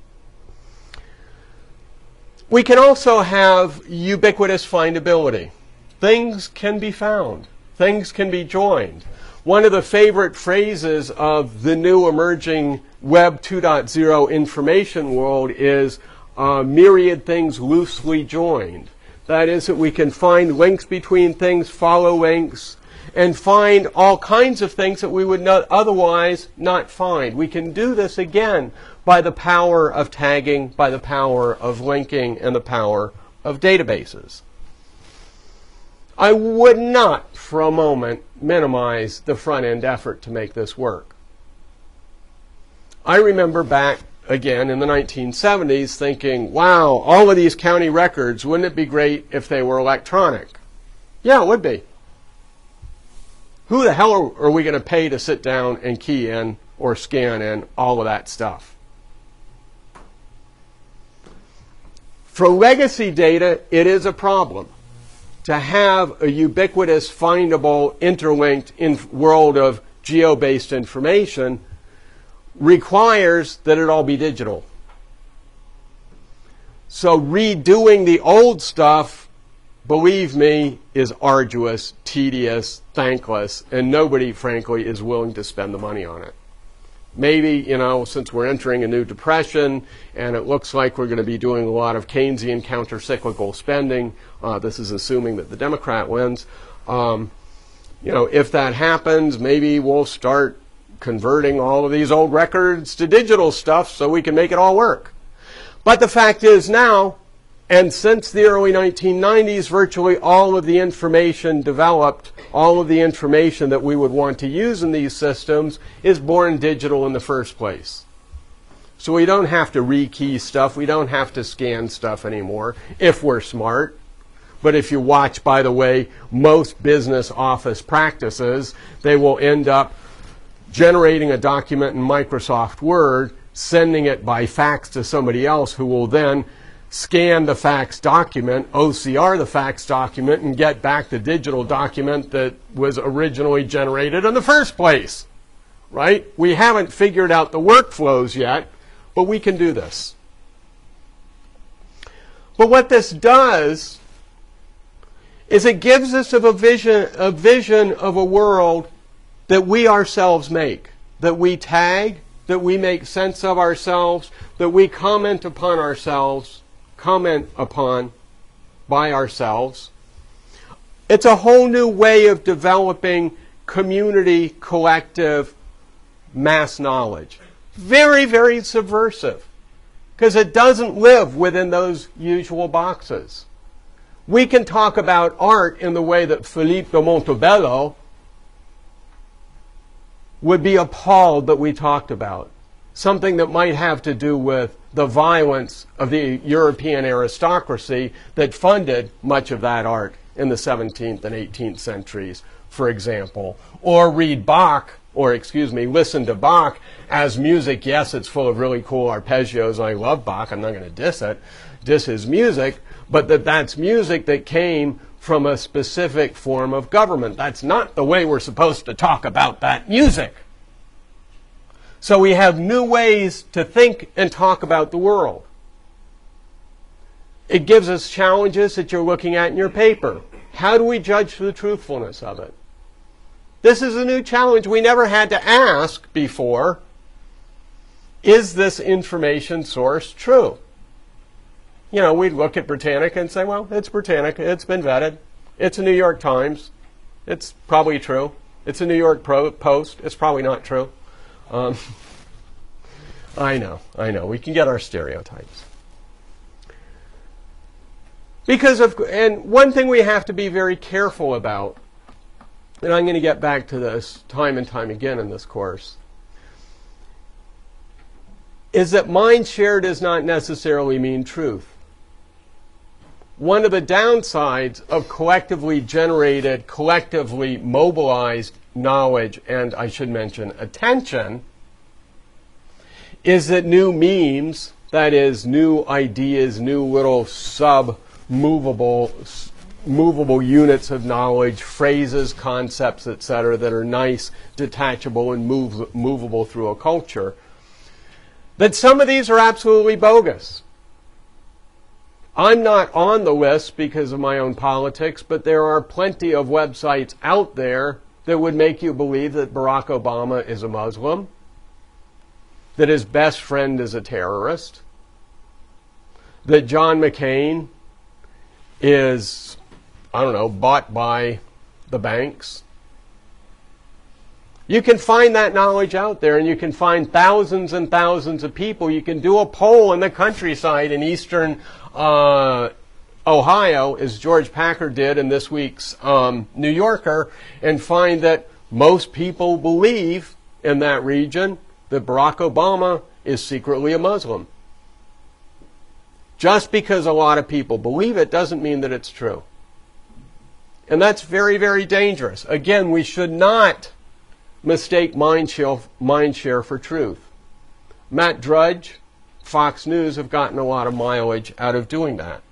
We can also have ubiquitous findability. Things can be found. Things can be joined. One of the favorite phrases of the new emerging Web two point oh information world is uh, myriad things loosely joined. That is that we can find links between things, follow links, and find all kinds of things that we would not otherwise not find. We can do this again by the power of tagging, by the power of linking, and the power of databases. I would not for a moment minimize the front-end effort to make this work. I remember back again in the nineteen seventies thinking, wow, all of these county records, wouldn't it be great if they were electronic? Yeah, it would be. Who the hell are, are we going to pay to sit down and key in or scan in all of that stuff? For legacy data, it is a problem. To have a ubiquitous, findable, interlinked in world of geo-based information requires that it all be digital. So redoing the old stuff, believe me, is arduous, tedious, thankless, and nobody, frankly, is willing to spend the money on it. Maybe, you know, since we're entering a new depression and it looks like we're going to be doing a lot of Keynesian counter-cyclical spending, uh, this is assuming that the Democrat wins, um, you know, if that happens, maybe we'll start converting all of these old records to digital stuff so we can make it all work. But the fact is now, and since the early nineteen nineties, virtually all of the information developed, all of the information that we would want to use in these systems is born digital in the first place. So we don't have to rekey stuff. We don't have to scan stuff anymore if we're smart. But if you watch, by the way, most business office practices, they will end up generating a document in Microsoft Word, sending it by fax to somebody else who will then scan the fax document, O C R the fax document, and get back the digital document that was originally generated in the first place, right? We haven't figured out the workflows yet, but we can do this. But what this does is it gives us a vision, a vision of a world that we ourselves make, that we tag, that we make sense of ourselves, that we comment upon ourselves, comment upon by ourselves. It's a whole new way of developing community, collective, mass knowledge. Very, very subversive, because it doesn't live within those usual boxes. We can talk about art in the way that Philippe de Montebello would be appalled that we talked about. Something that might have to do with the violence of the European aristocracy that funded much of that art in the seventeenth and eighteenth centuries, for example. Or read Bach, or excuse me, listen to Bach as music. Yes, it's full of really cool arpeggios. I love Bach. I'm not going to diss it, diss his music, but that that's music that came from a specific form of government. That's not the way we're supposed to talk about that music. So we have new ways to think and talk about the world. It gives us challenges that you're looking at in your paper. How do we judge the truthfulness of it? This is a new challenge we never had to ask before. Is this information source true? You know, we'd look at Britannica and say, well, it's Britannica. It's been vetted. It's a New York Times. It's probably true. It's a New York Pro- Post. It's probably not true. Um, I know, I know. We can get our stereotypes. Because of, and one thing we have to be very careful about, and I'm going to get back to this time and time again in this course, is that mind share does not necessarily mean truth. One of the downsides of collectively generated, collectively mobilized knowledge, and I should mention attention, is that new memes, that is, new ideas, new little sub-movable movable units of knowledge, phrases, concepts, et cetera, that are nice, detachable, and move, movable through a culture, that some of these are absolutely bogus. I'm not on the list because of my own politics, but there are plenty of websites out there that would make you believe that Barack Obama is a Muslim, that his best friend is a terrorist, that John McCain is, I don't know, bought by the banks. You can find that knowledge out there, and you can find thousands and thousands of people. You can do a poll in the countryside in eastern uh, Ohio, as George Packer did in this week's um, New Yorker, and find that most people believe in that region that Barack Obama is secretly a Muslim. Just because a lot of people believe it doesn't mean that it's true. And that's very, very dangerous. Again, we should not mistake mindshare, mindshare for truth. Matt Drudge, Fox News, have gotten a lot of mileage out of doing that.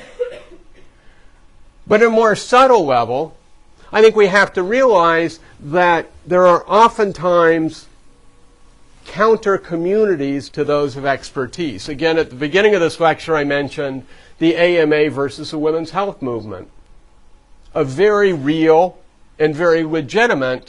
But at a more subtle level, I think we have to realize that there are oftentimes counter communities to those of expertise. Again, at the beginning of this lecture, I mentioned the A M A versus the women's health movement. A very real and very legitimate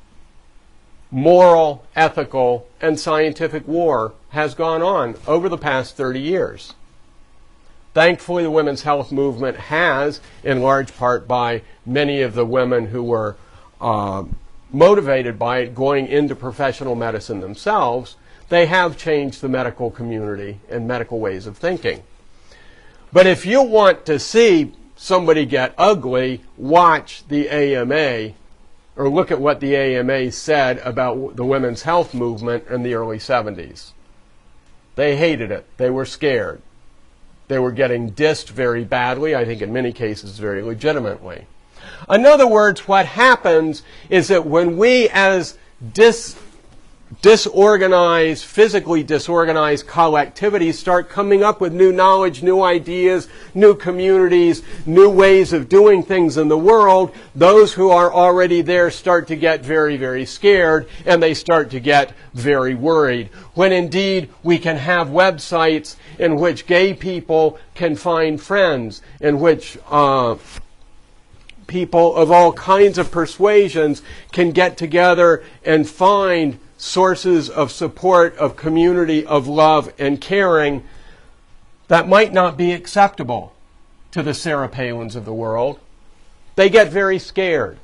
moral, ethical, and scientific war has gone on over the past thirty years. Thankfully, the women's health movement has, in large part by many of the women who were uh, motivated by it going into professional medicine themselves, they have changed the medical community and medical ways of thinking. But if you want to see somebody get ugly, watch the A M A, or look at what the A M A said about the women's health movement in the early seventies. They hated it. They were scared. They were getting dissed very badly, I think in many cases very legitimately. In other words, what happens is that when we as dis disorganized, physically disorganized collectivities start coming up with new knowledge, new ideas, new communities, new ways of doing things in the world, those who are already there start to get very, very scared, and they start to get very worried. When indeed we can have websites in which gay people can find friends, in which uh, people of all kinds of persuasions can get together and find sources of support, of community, of love and caring that might not be acceptable to the Sarah Palins of the world. They get very scared.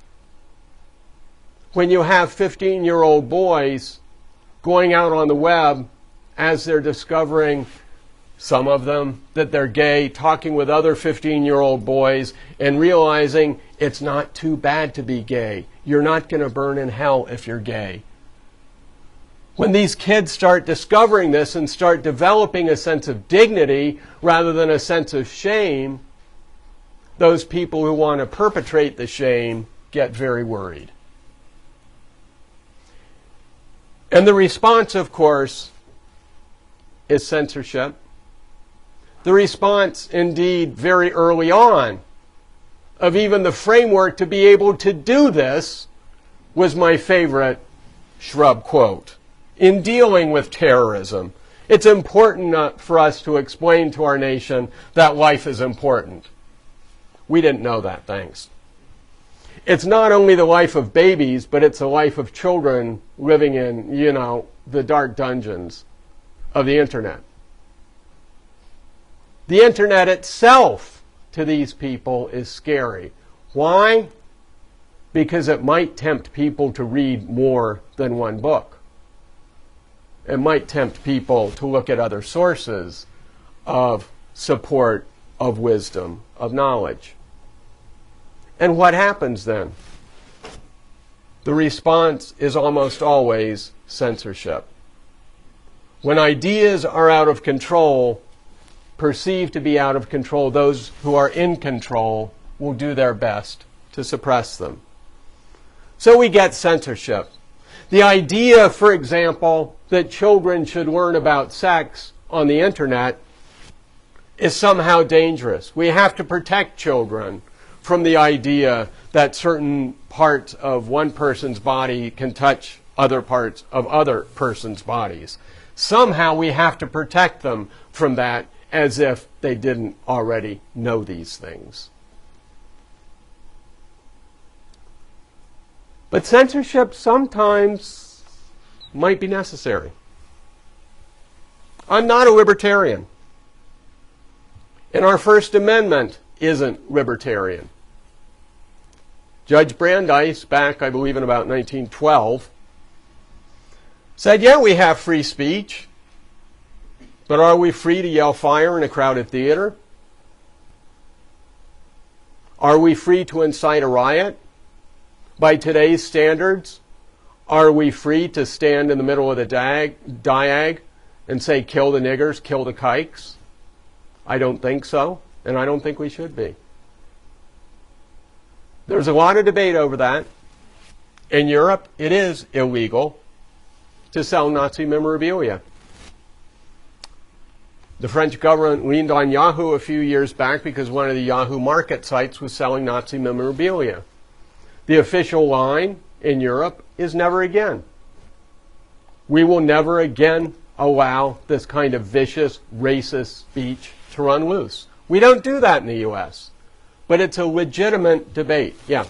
When you have fifteen-year-old boys going out on the web as they're discovering, some of them, that they're gay, talking with other fifteen-year-old boys and realizing it's not too bad to be gay. You're not going to burn in hell if you're gay. When these kids start discovering this and start developing a sense of dignity rather than a sense of shame, those people who want to perpetrate the shame get very worried. And the response, of course, is censorship. The response, indeed, very early on, of even the framework to be able to do this was my favorite Shrub quote. In dealing with terrorism, it's important uh, for us to explain to our nation that life is important. We didn't know that, thanks. It's not only the life of babies, but it's the life of children living in, you know, the dark dungeons of the internet. The internet itself, to these people, is scary. Why? Because it might tempt people to read more than one book. It might tempt people to look at other sources of support, of wisdom, of knowledge. And what happens then? The response is almost always censorship. When ideas are out of control, perceived to be out of control, those who are in control will do their best to suppress them. So we get censorship. The idea, for example, that children should learn about sex on the internet is somehow dangerous. We have to protect children from the idea that certain parts of one person's body can touch other parts of other persons' bodies. Somehow we have to protect them from that, as if they didn't already know these things. But censorship sometimes might be necessary. I'm not a libertarian. And our First Amendment isn't libertarian. Judge Brandeis, back, I believe, in about nineteen twelve, said, yeah, we have free speech, but are we free to yell fire in a crowded theater? Are we free to incite a riot? By today's standards, are we free to stand in the middle of the diag, diag and say, kill the niggers, kill the kikes? I don't think so, and I don't think we should be. There's a lot of debate over that. In Europe, it is illegal to sell Nazi memorabilia. The French government leaned on Yahoo a few years back because one of the Yahoo market sites was selling Nazi memorabilia. The official line in Europe is never again. We will never again allow this kind of vicious, racist speech to run loose. We don't do that in the U S, but it's a legitimate debate. Yeah.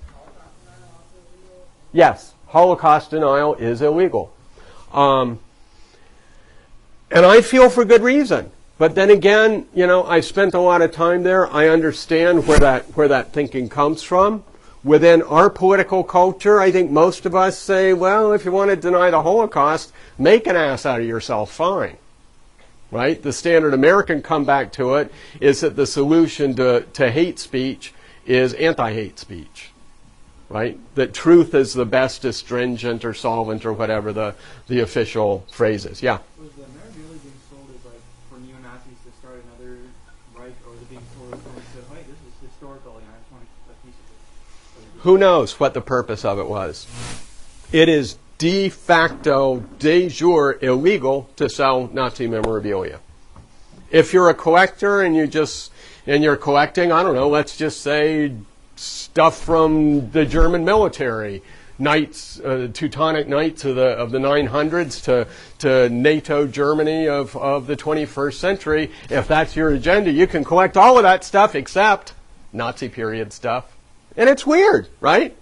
Yes, Holocaust denial is illegal. Um, and I feel for good reason. But then again, you know, I spent a lot of time there. I understand where that, where that thinking comes from. Within our political culture, I think most of us say, well, if you want to deny the Holocaust, make an ass out of yourself, fine. Right? The standard American comeback to it is that the solution to, to hate speech is anti-hate speech. Right? That truth is the best astringent or solvent or whatever the, the official phrase is. Yeah? Was the memorabilia being sold as like for neo-Nazis to start another Reich, or was it being sold as someone said, hey, this is historical and I just want a piece of it? Who knows what the purpose of it was? It is de facto, de jure illegal to sell Nazi memorabilia. If you're a collector and you just and you're collecting, I don't know, let's just say stuff from the German military, knights, uh, Teutonic knights of the of the nine hundreds to to NATO Germany of of the twenty-first century. If that's your agenda, you can collect all of that stuff except Nazi period stuff. And it's weird, right?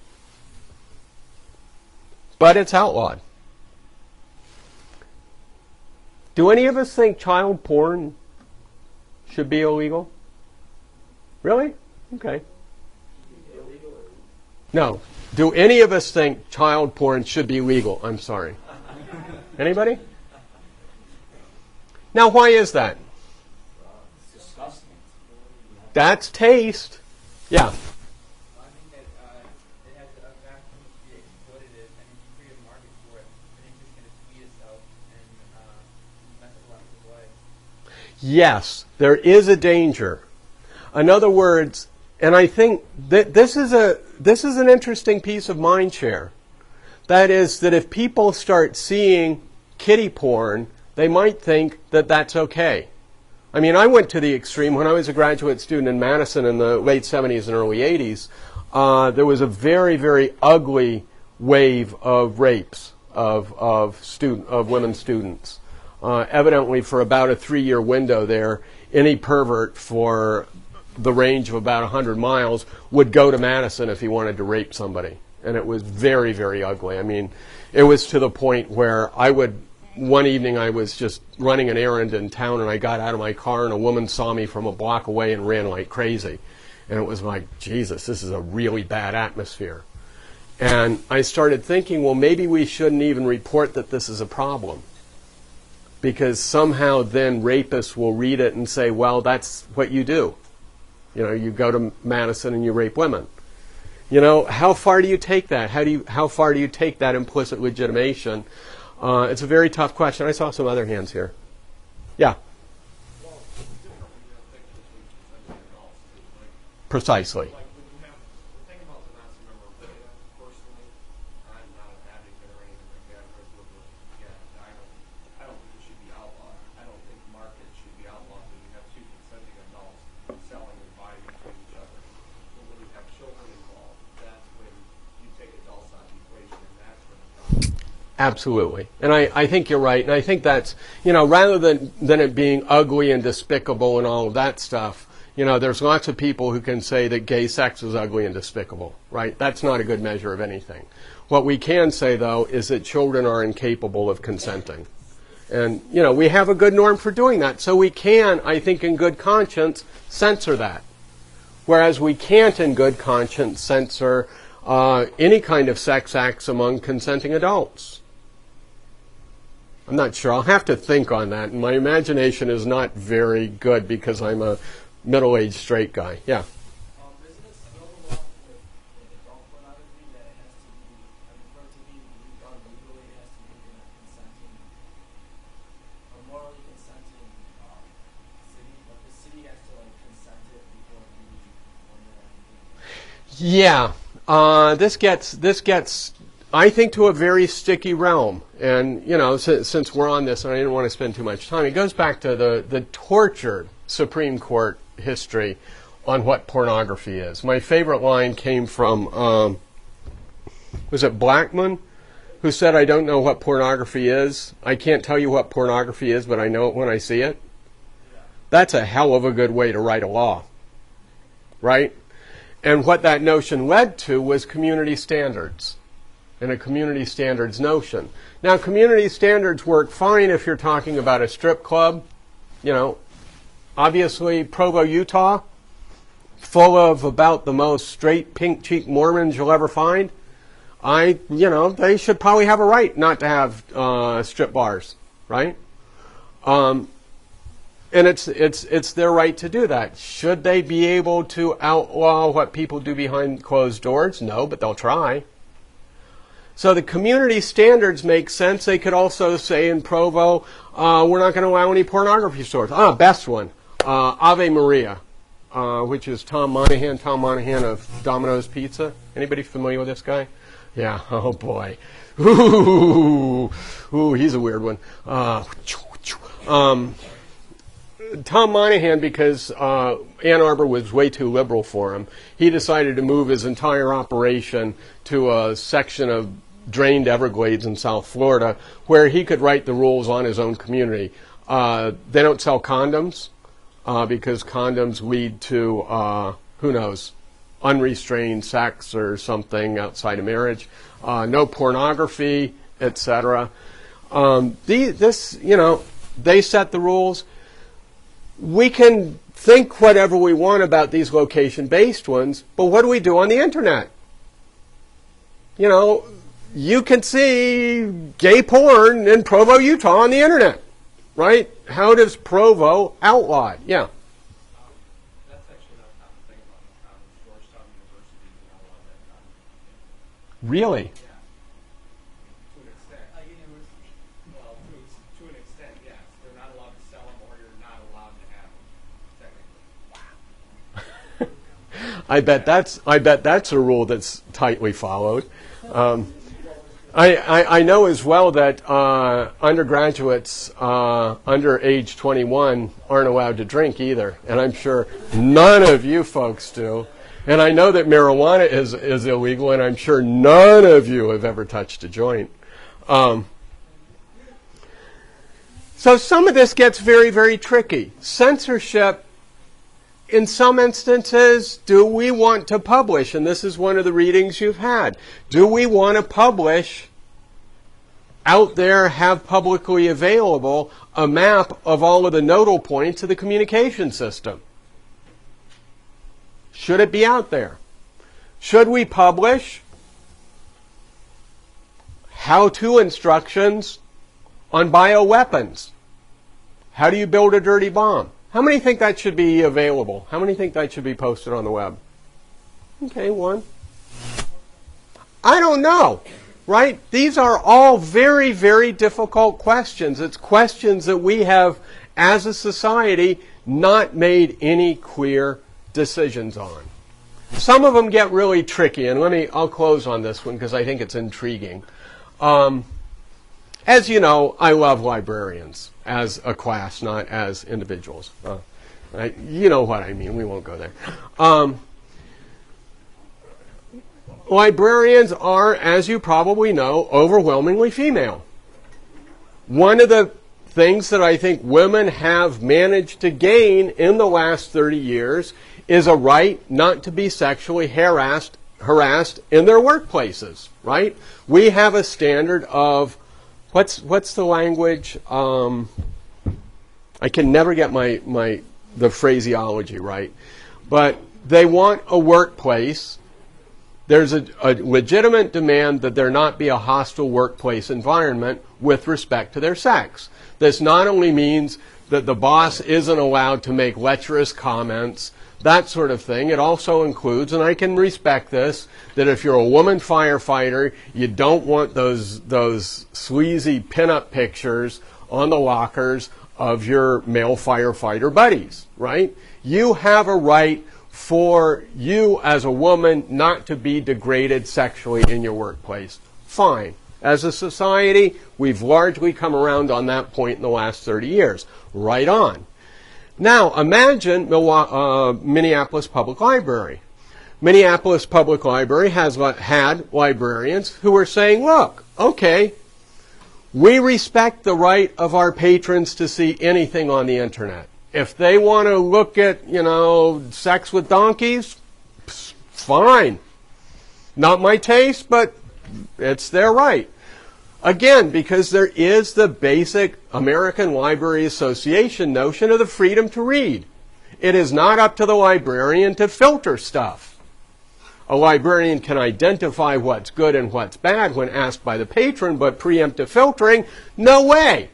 But it's outlawed. Do any of us think child porn should be illegal? Really? Okay. No. Do any of us think child porn should be legal? I'm sorry. Anybody? Now, why is that? It's disgusting. That's taste. Yeah. Yes, there is a danger. In other words, and I think that this is a this is an interesting piece of mind share. That is that if people start seeing kiddie porn, they might think that that's okay. I mean, I went to the extreme when I was a graduate student in Madison in the late seventies and early eighties. Uh, there was a very, very ugly wave of rapes of of student of women students. Uh, evidently, for about a three-year window there, any pervert for the range of about one hundred miles would go to Madison if he wanted to rape somebody. And it was very, very ugly. I mean, it was to the point where I would, one evening I was just running an errand in town and I got out of my car and a woman saw me from a block away and ran like crazy. And it was like, Jesus, this is a really bad atmosphere. And I started thinking, well, maybe we shouldn't even report that this is a problem. Because somehow then rapists will read it and say, well, that's what you do. You know, you go to Madison and you rape women. You know, how far do you take that? How do you, how far do you take that implicit legitimation? Uh, it's a very tough question. I saw some other hands here. Yeah. Precisely. Absolutely. And I, I think you're right. And I think that's, you know, rather than, than it being ugly and despicable and all of that stuff, you know, there's lots of people who can say that gay sex is ugly and despicable, right? That's not a good measure of anything. What we can say, though, is that children are incapable of consenting. And, you know, we have a good norm for doing that. So we can, I think, in good conscience, censor that. Whereas we can't, in good conscience, censor uh, any kind of sex acts among consenting adults. I'm not sure. I'll have to think on that. And my imagination is not very good because I'm a middle-aged straight guy. Yeah. Um, isn't it still the law with adult pornography that it has to be, I mean, for it to be done legally, it has to be in a consenting, a morally consenting um, city? Like the city has to like consent it before it can be porn or anything. Yeah. Uh, this gets this gets. I think, to a very sticky realm. And, you know, since, since we're on this, and I didn't want to spend too much time, it goes back to the, the tortured Supreme Court history on what pornography is. My favorite line came from, um, was it Blackmun, who said, I don't know what pornography is. I can't tell you what pornography is, but I know it when I see it. That's a hell of a good way to write a law, right? And what that notion led to was community standards. And a community standards notion. Now, community standards work fine if you're talking about a strip club. You know, obviously, Provo, Utah, full of about the most straight, pink-cheeked Mormons you'll ever find. I, you know, they should probably have a right not to have uh, strip bars, right? Um, and it's it's it's their right to do that. Should they be able to outlaw what people do behind closed doors? No, but they'll try. So the community standards make sense. They could also say in Provo, uh, we're not going to allow any pornography stores. Ah, best one, uh, Ave Maria, uh, which is Tom Monahan, Tom Monahan of Domino's Pizza. Anybody familiar with this guy? Yeah, oh boy. Ooh, ooh, he's a weird one. Uh, um, Tom Monahan, because uh, Ann Arbor was way too liberal for him, he decided to move his entire operation to a section of drained Everglades in South Florida where he could write the rules on his own community. Uh, they don't sell condoms uh, because condoms lead to, uh, who knows, unrestrained sex or something outside of marriage. Uh, no pornography, et cetera. Um, the, this, you know, they set the rules. We can think whatever we want about these location-based ones, but what do we do on the internet? You know, you can see gay porn in Provo, Utah on the internet, right? How does Provo outlaw it? Yeah. Um, that's actually not a common thing about um, Georgetown University. You're not allowed that kind of Really? Yeah. To an extent. Like university. Well, to, to an extent, yes. They're not allowed to sell them, or you're not allowed to have them, technically. I bet that's I bet that's a rule that's tightly followed. Um, I, I, I know as well that uh, undergraduates uh, under age twenty-one aren't allowed to drink either, and I'm sure none of you folks do. And I know that marijuana is is illegal, and I'm sure none of you have ever touched a joint. Um, so some of this gets very, very tricky. Censorship. In some instances, do we want to publish, and this is one of the readings you've had, do we want to publish out there, have publicly available a map of all of the nodal points of the communication system? Should it be out there? Should we publish how-to instructions on bioweapons? How do you build a dirty bomb? How many think that should be available? How many think that should be posted on the web? Okay, one. I don't know, right? These are all very, very difficult questions. It's questions that we have, as a society, not made any clear decisions on. Some of them get really tricky, and let me, I'll close on this one because I think it's intriguing. Um, as you know, I love librarians as a class, not as individuals. Uh, I, you know what I mean. We won't go there. Um, librarians are, as you probably know, overwhelmingly female. One of the things that I think women have managed to gain in the last thirty years is a right not to be sexually harassed harassed in their workplaces, right? We have a standard of, what's what's the language? Um, I can never get my, my the phraseology right. But they want a workplace. There's a, a legitimate demand that there not be a hostile workplace environment with respect to their sex. This not only means that the boss isn't allowed to make lecherous comments, that sort of thing. It also includes, and I can respect this, that if you're a woman firefighter, you don't want those those sleazy pinup pictures on the lockers of your male firefighter buddies, right? You have a right for you as a woman not to be degraded sexually in your workplace. Fine. As a society, we've largely come around on that point in the last thirty years. Right on. Now, imagine Milwaukee, uh, Minneapolis Public Library. Minneapolis Public Library has had librarians who are saying, look, okay, we respect the right of our patrons to see anything on the internet. If they want to look at, you know, sex with donkeys, fine. Not my taste, but it's their right. Again, because there is the basic American Library Association notion of the freedom to read. It is not up to the librarian to filter stuff. A librarian can identify what's good and what's bad when asked by the patron, but preemptive filtering, no way.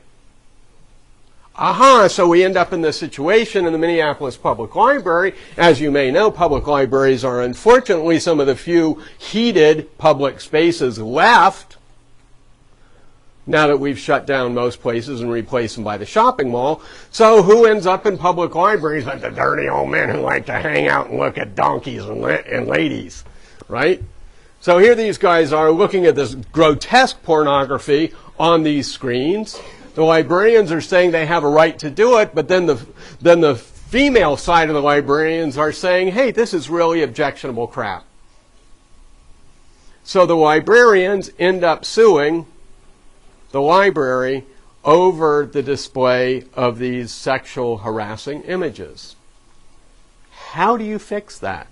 Aha, so we end up in this situation in the Minneapolis Public Library. As you may know, public libraries are unfortunately some of the few heated public spaces left now that we've shut down most places and replaced them by the shopping mall. So who ends up in public libraries? Like the dirty old men who like to hang out and look at donkeys and, la- and ladies, right? So here these guys are looking at this grotesque pornography on these screens. The librarians are saying they have a right to do it, but then the then the female side of the librarians are saying, hey, this is really objectionable crap. So the librarians end up suing the library over the display of these sexual harassing images. How do you fix that?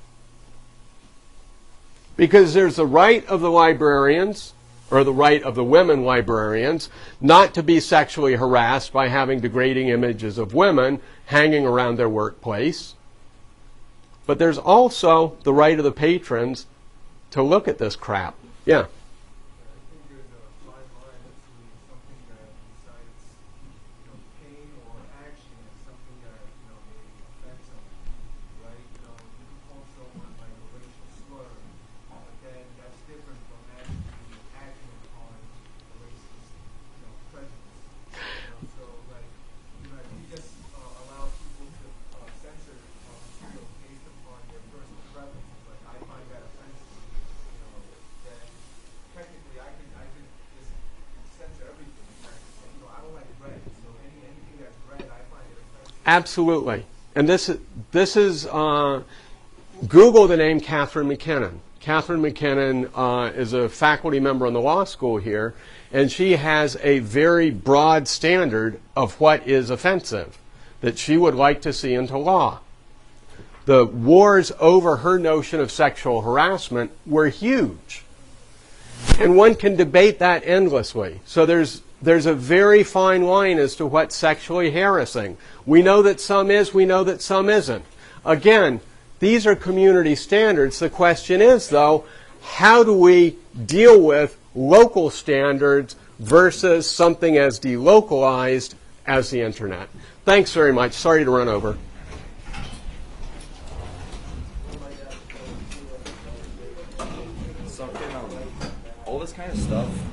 Because there's the right of the librarians, or the right of the women librarians, not to be sexually harassed by having degrading images of women hanging around their workplace. But there's also the right of the patrons to look at this crap. Yeah. Absolutely. And this, this is, uh, Google the name Catherine McKinnon. Catherine McKinnon uh, is a faculty member in the law school here, and she has a very broad standard of what is offensive that she would like to see into law. The wars over her notion of sexual harassment were huge. And one can debate that endlessly. So there's There's a very fine line as to what's sexually harassing. We know that some is, we know that some isn't. Again, these are community standards. The question is, though, how do we deal with local standards versus something as delocalized as the internet? Thanks very much. Sorry to run over. Something, um, all this kind of stuff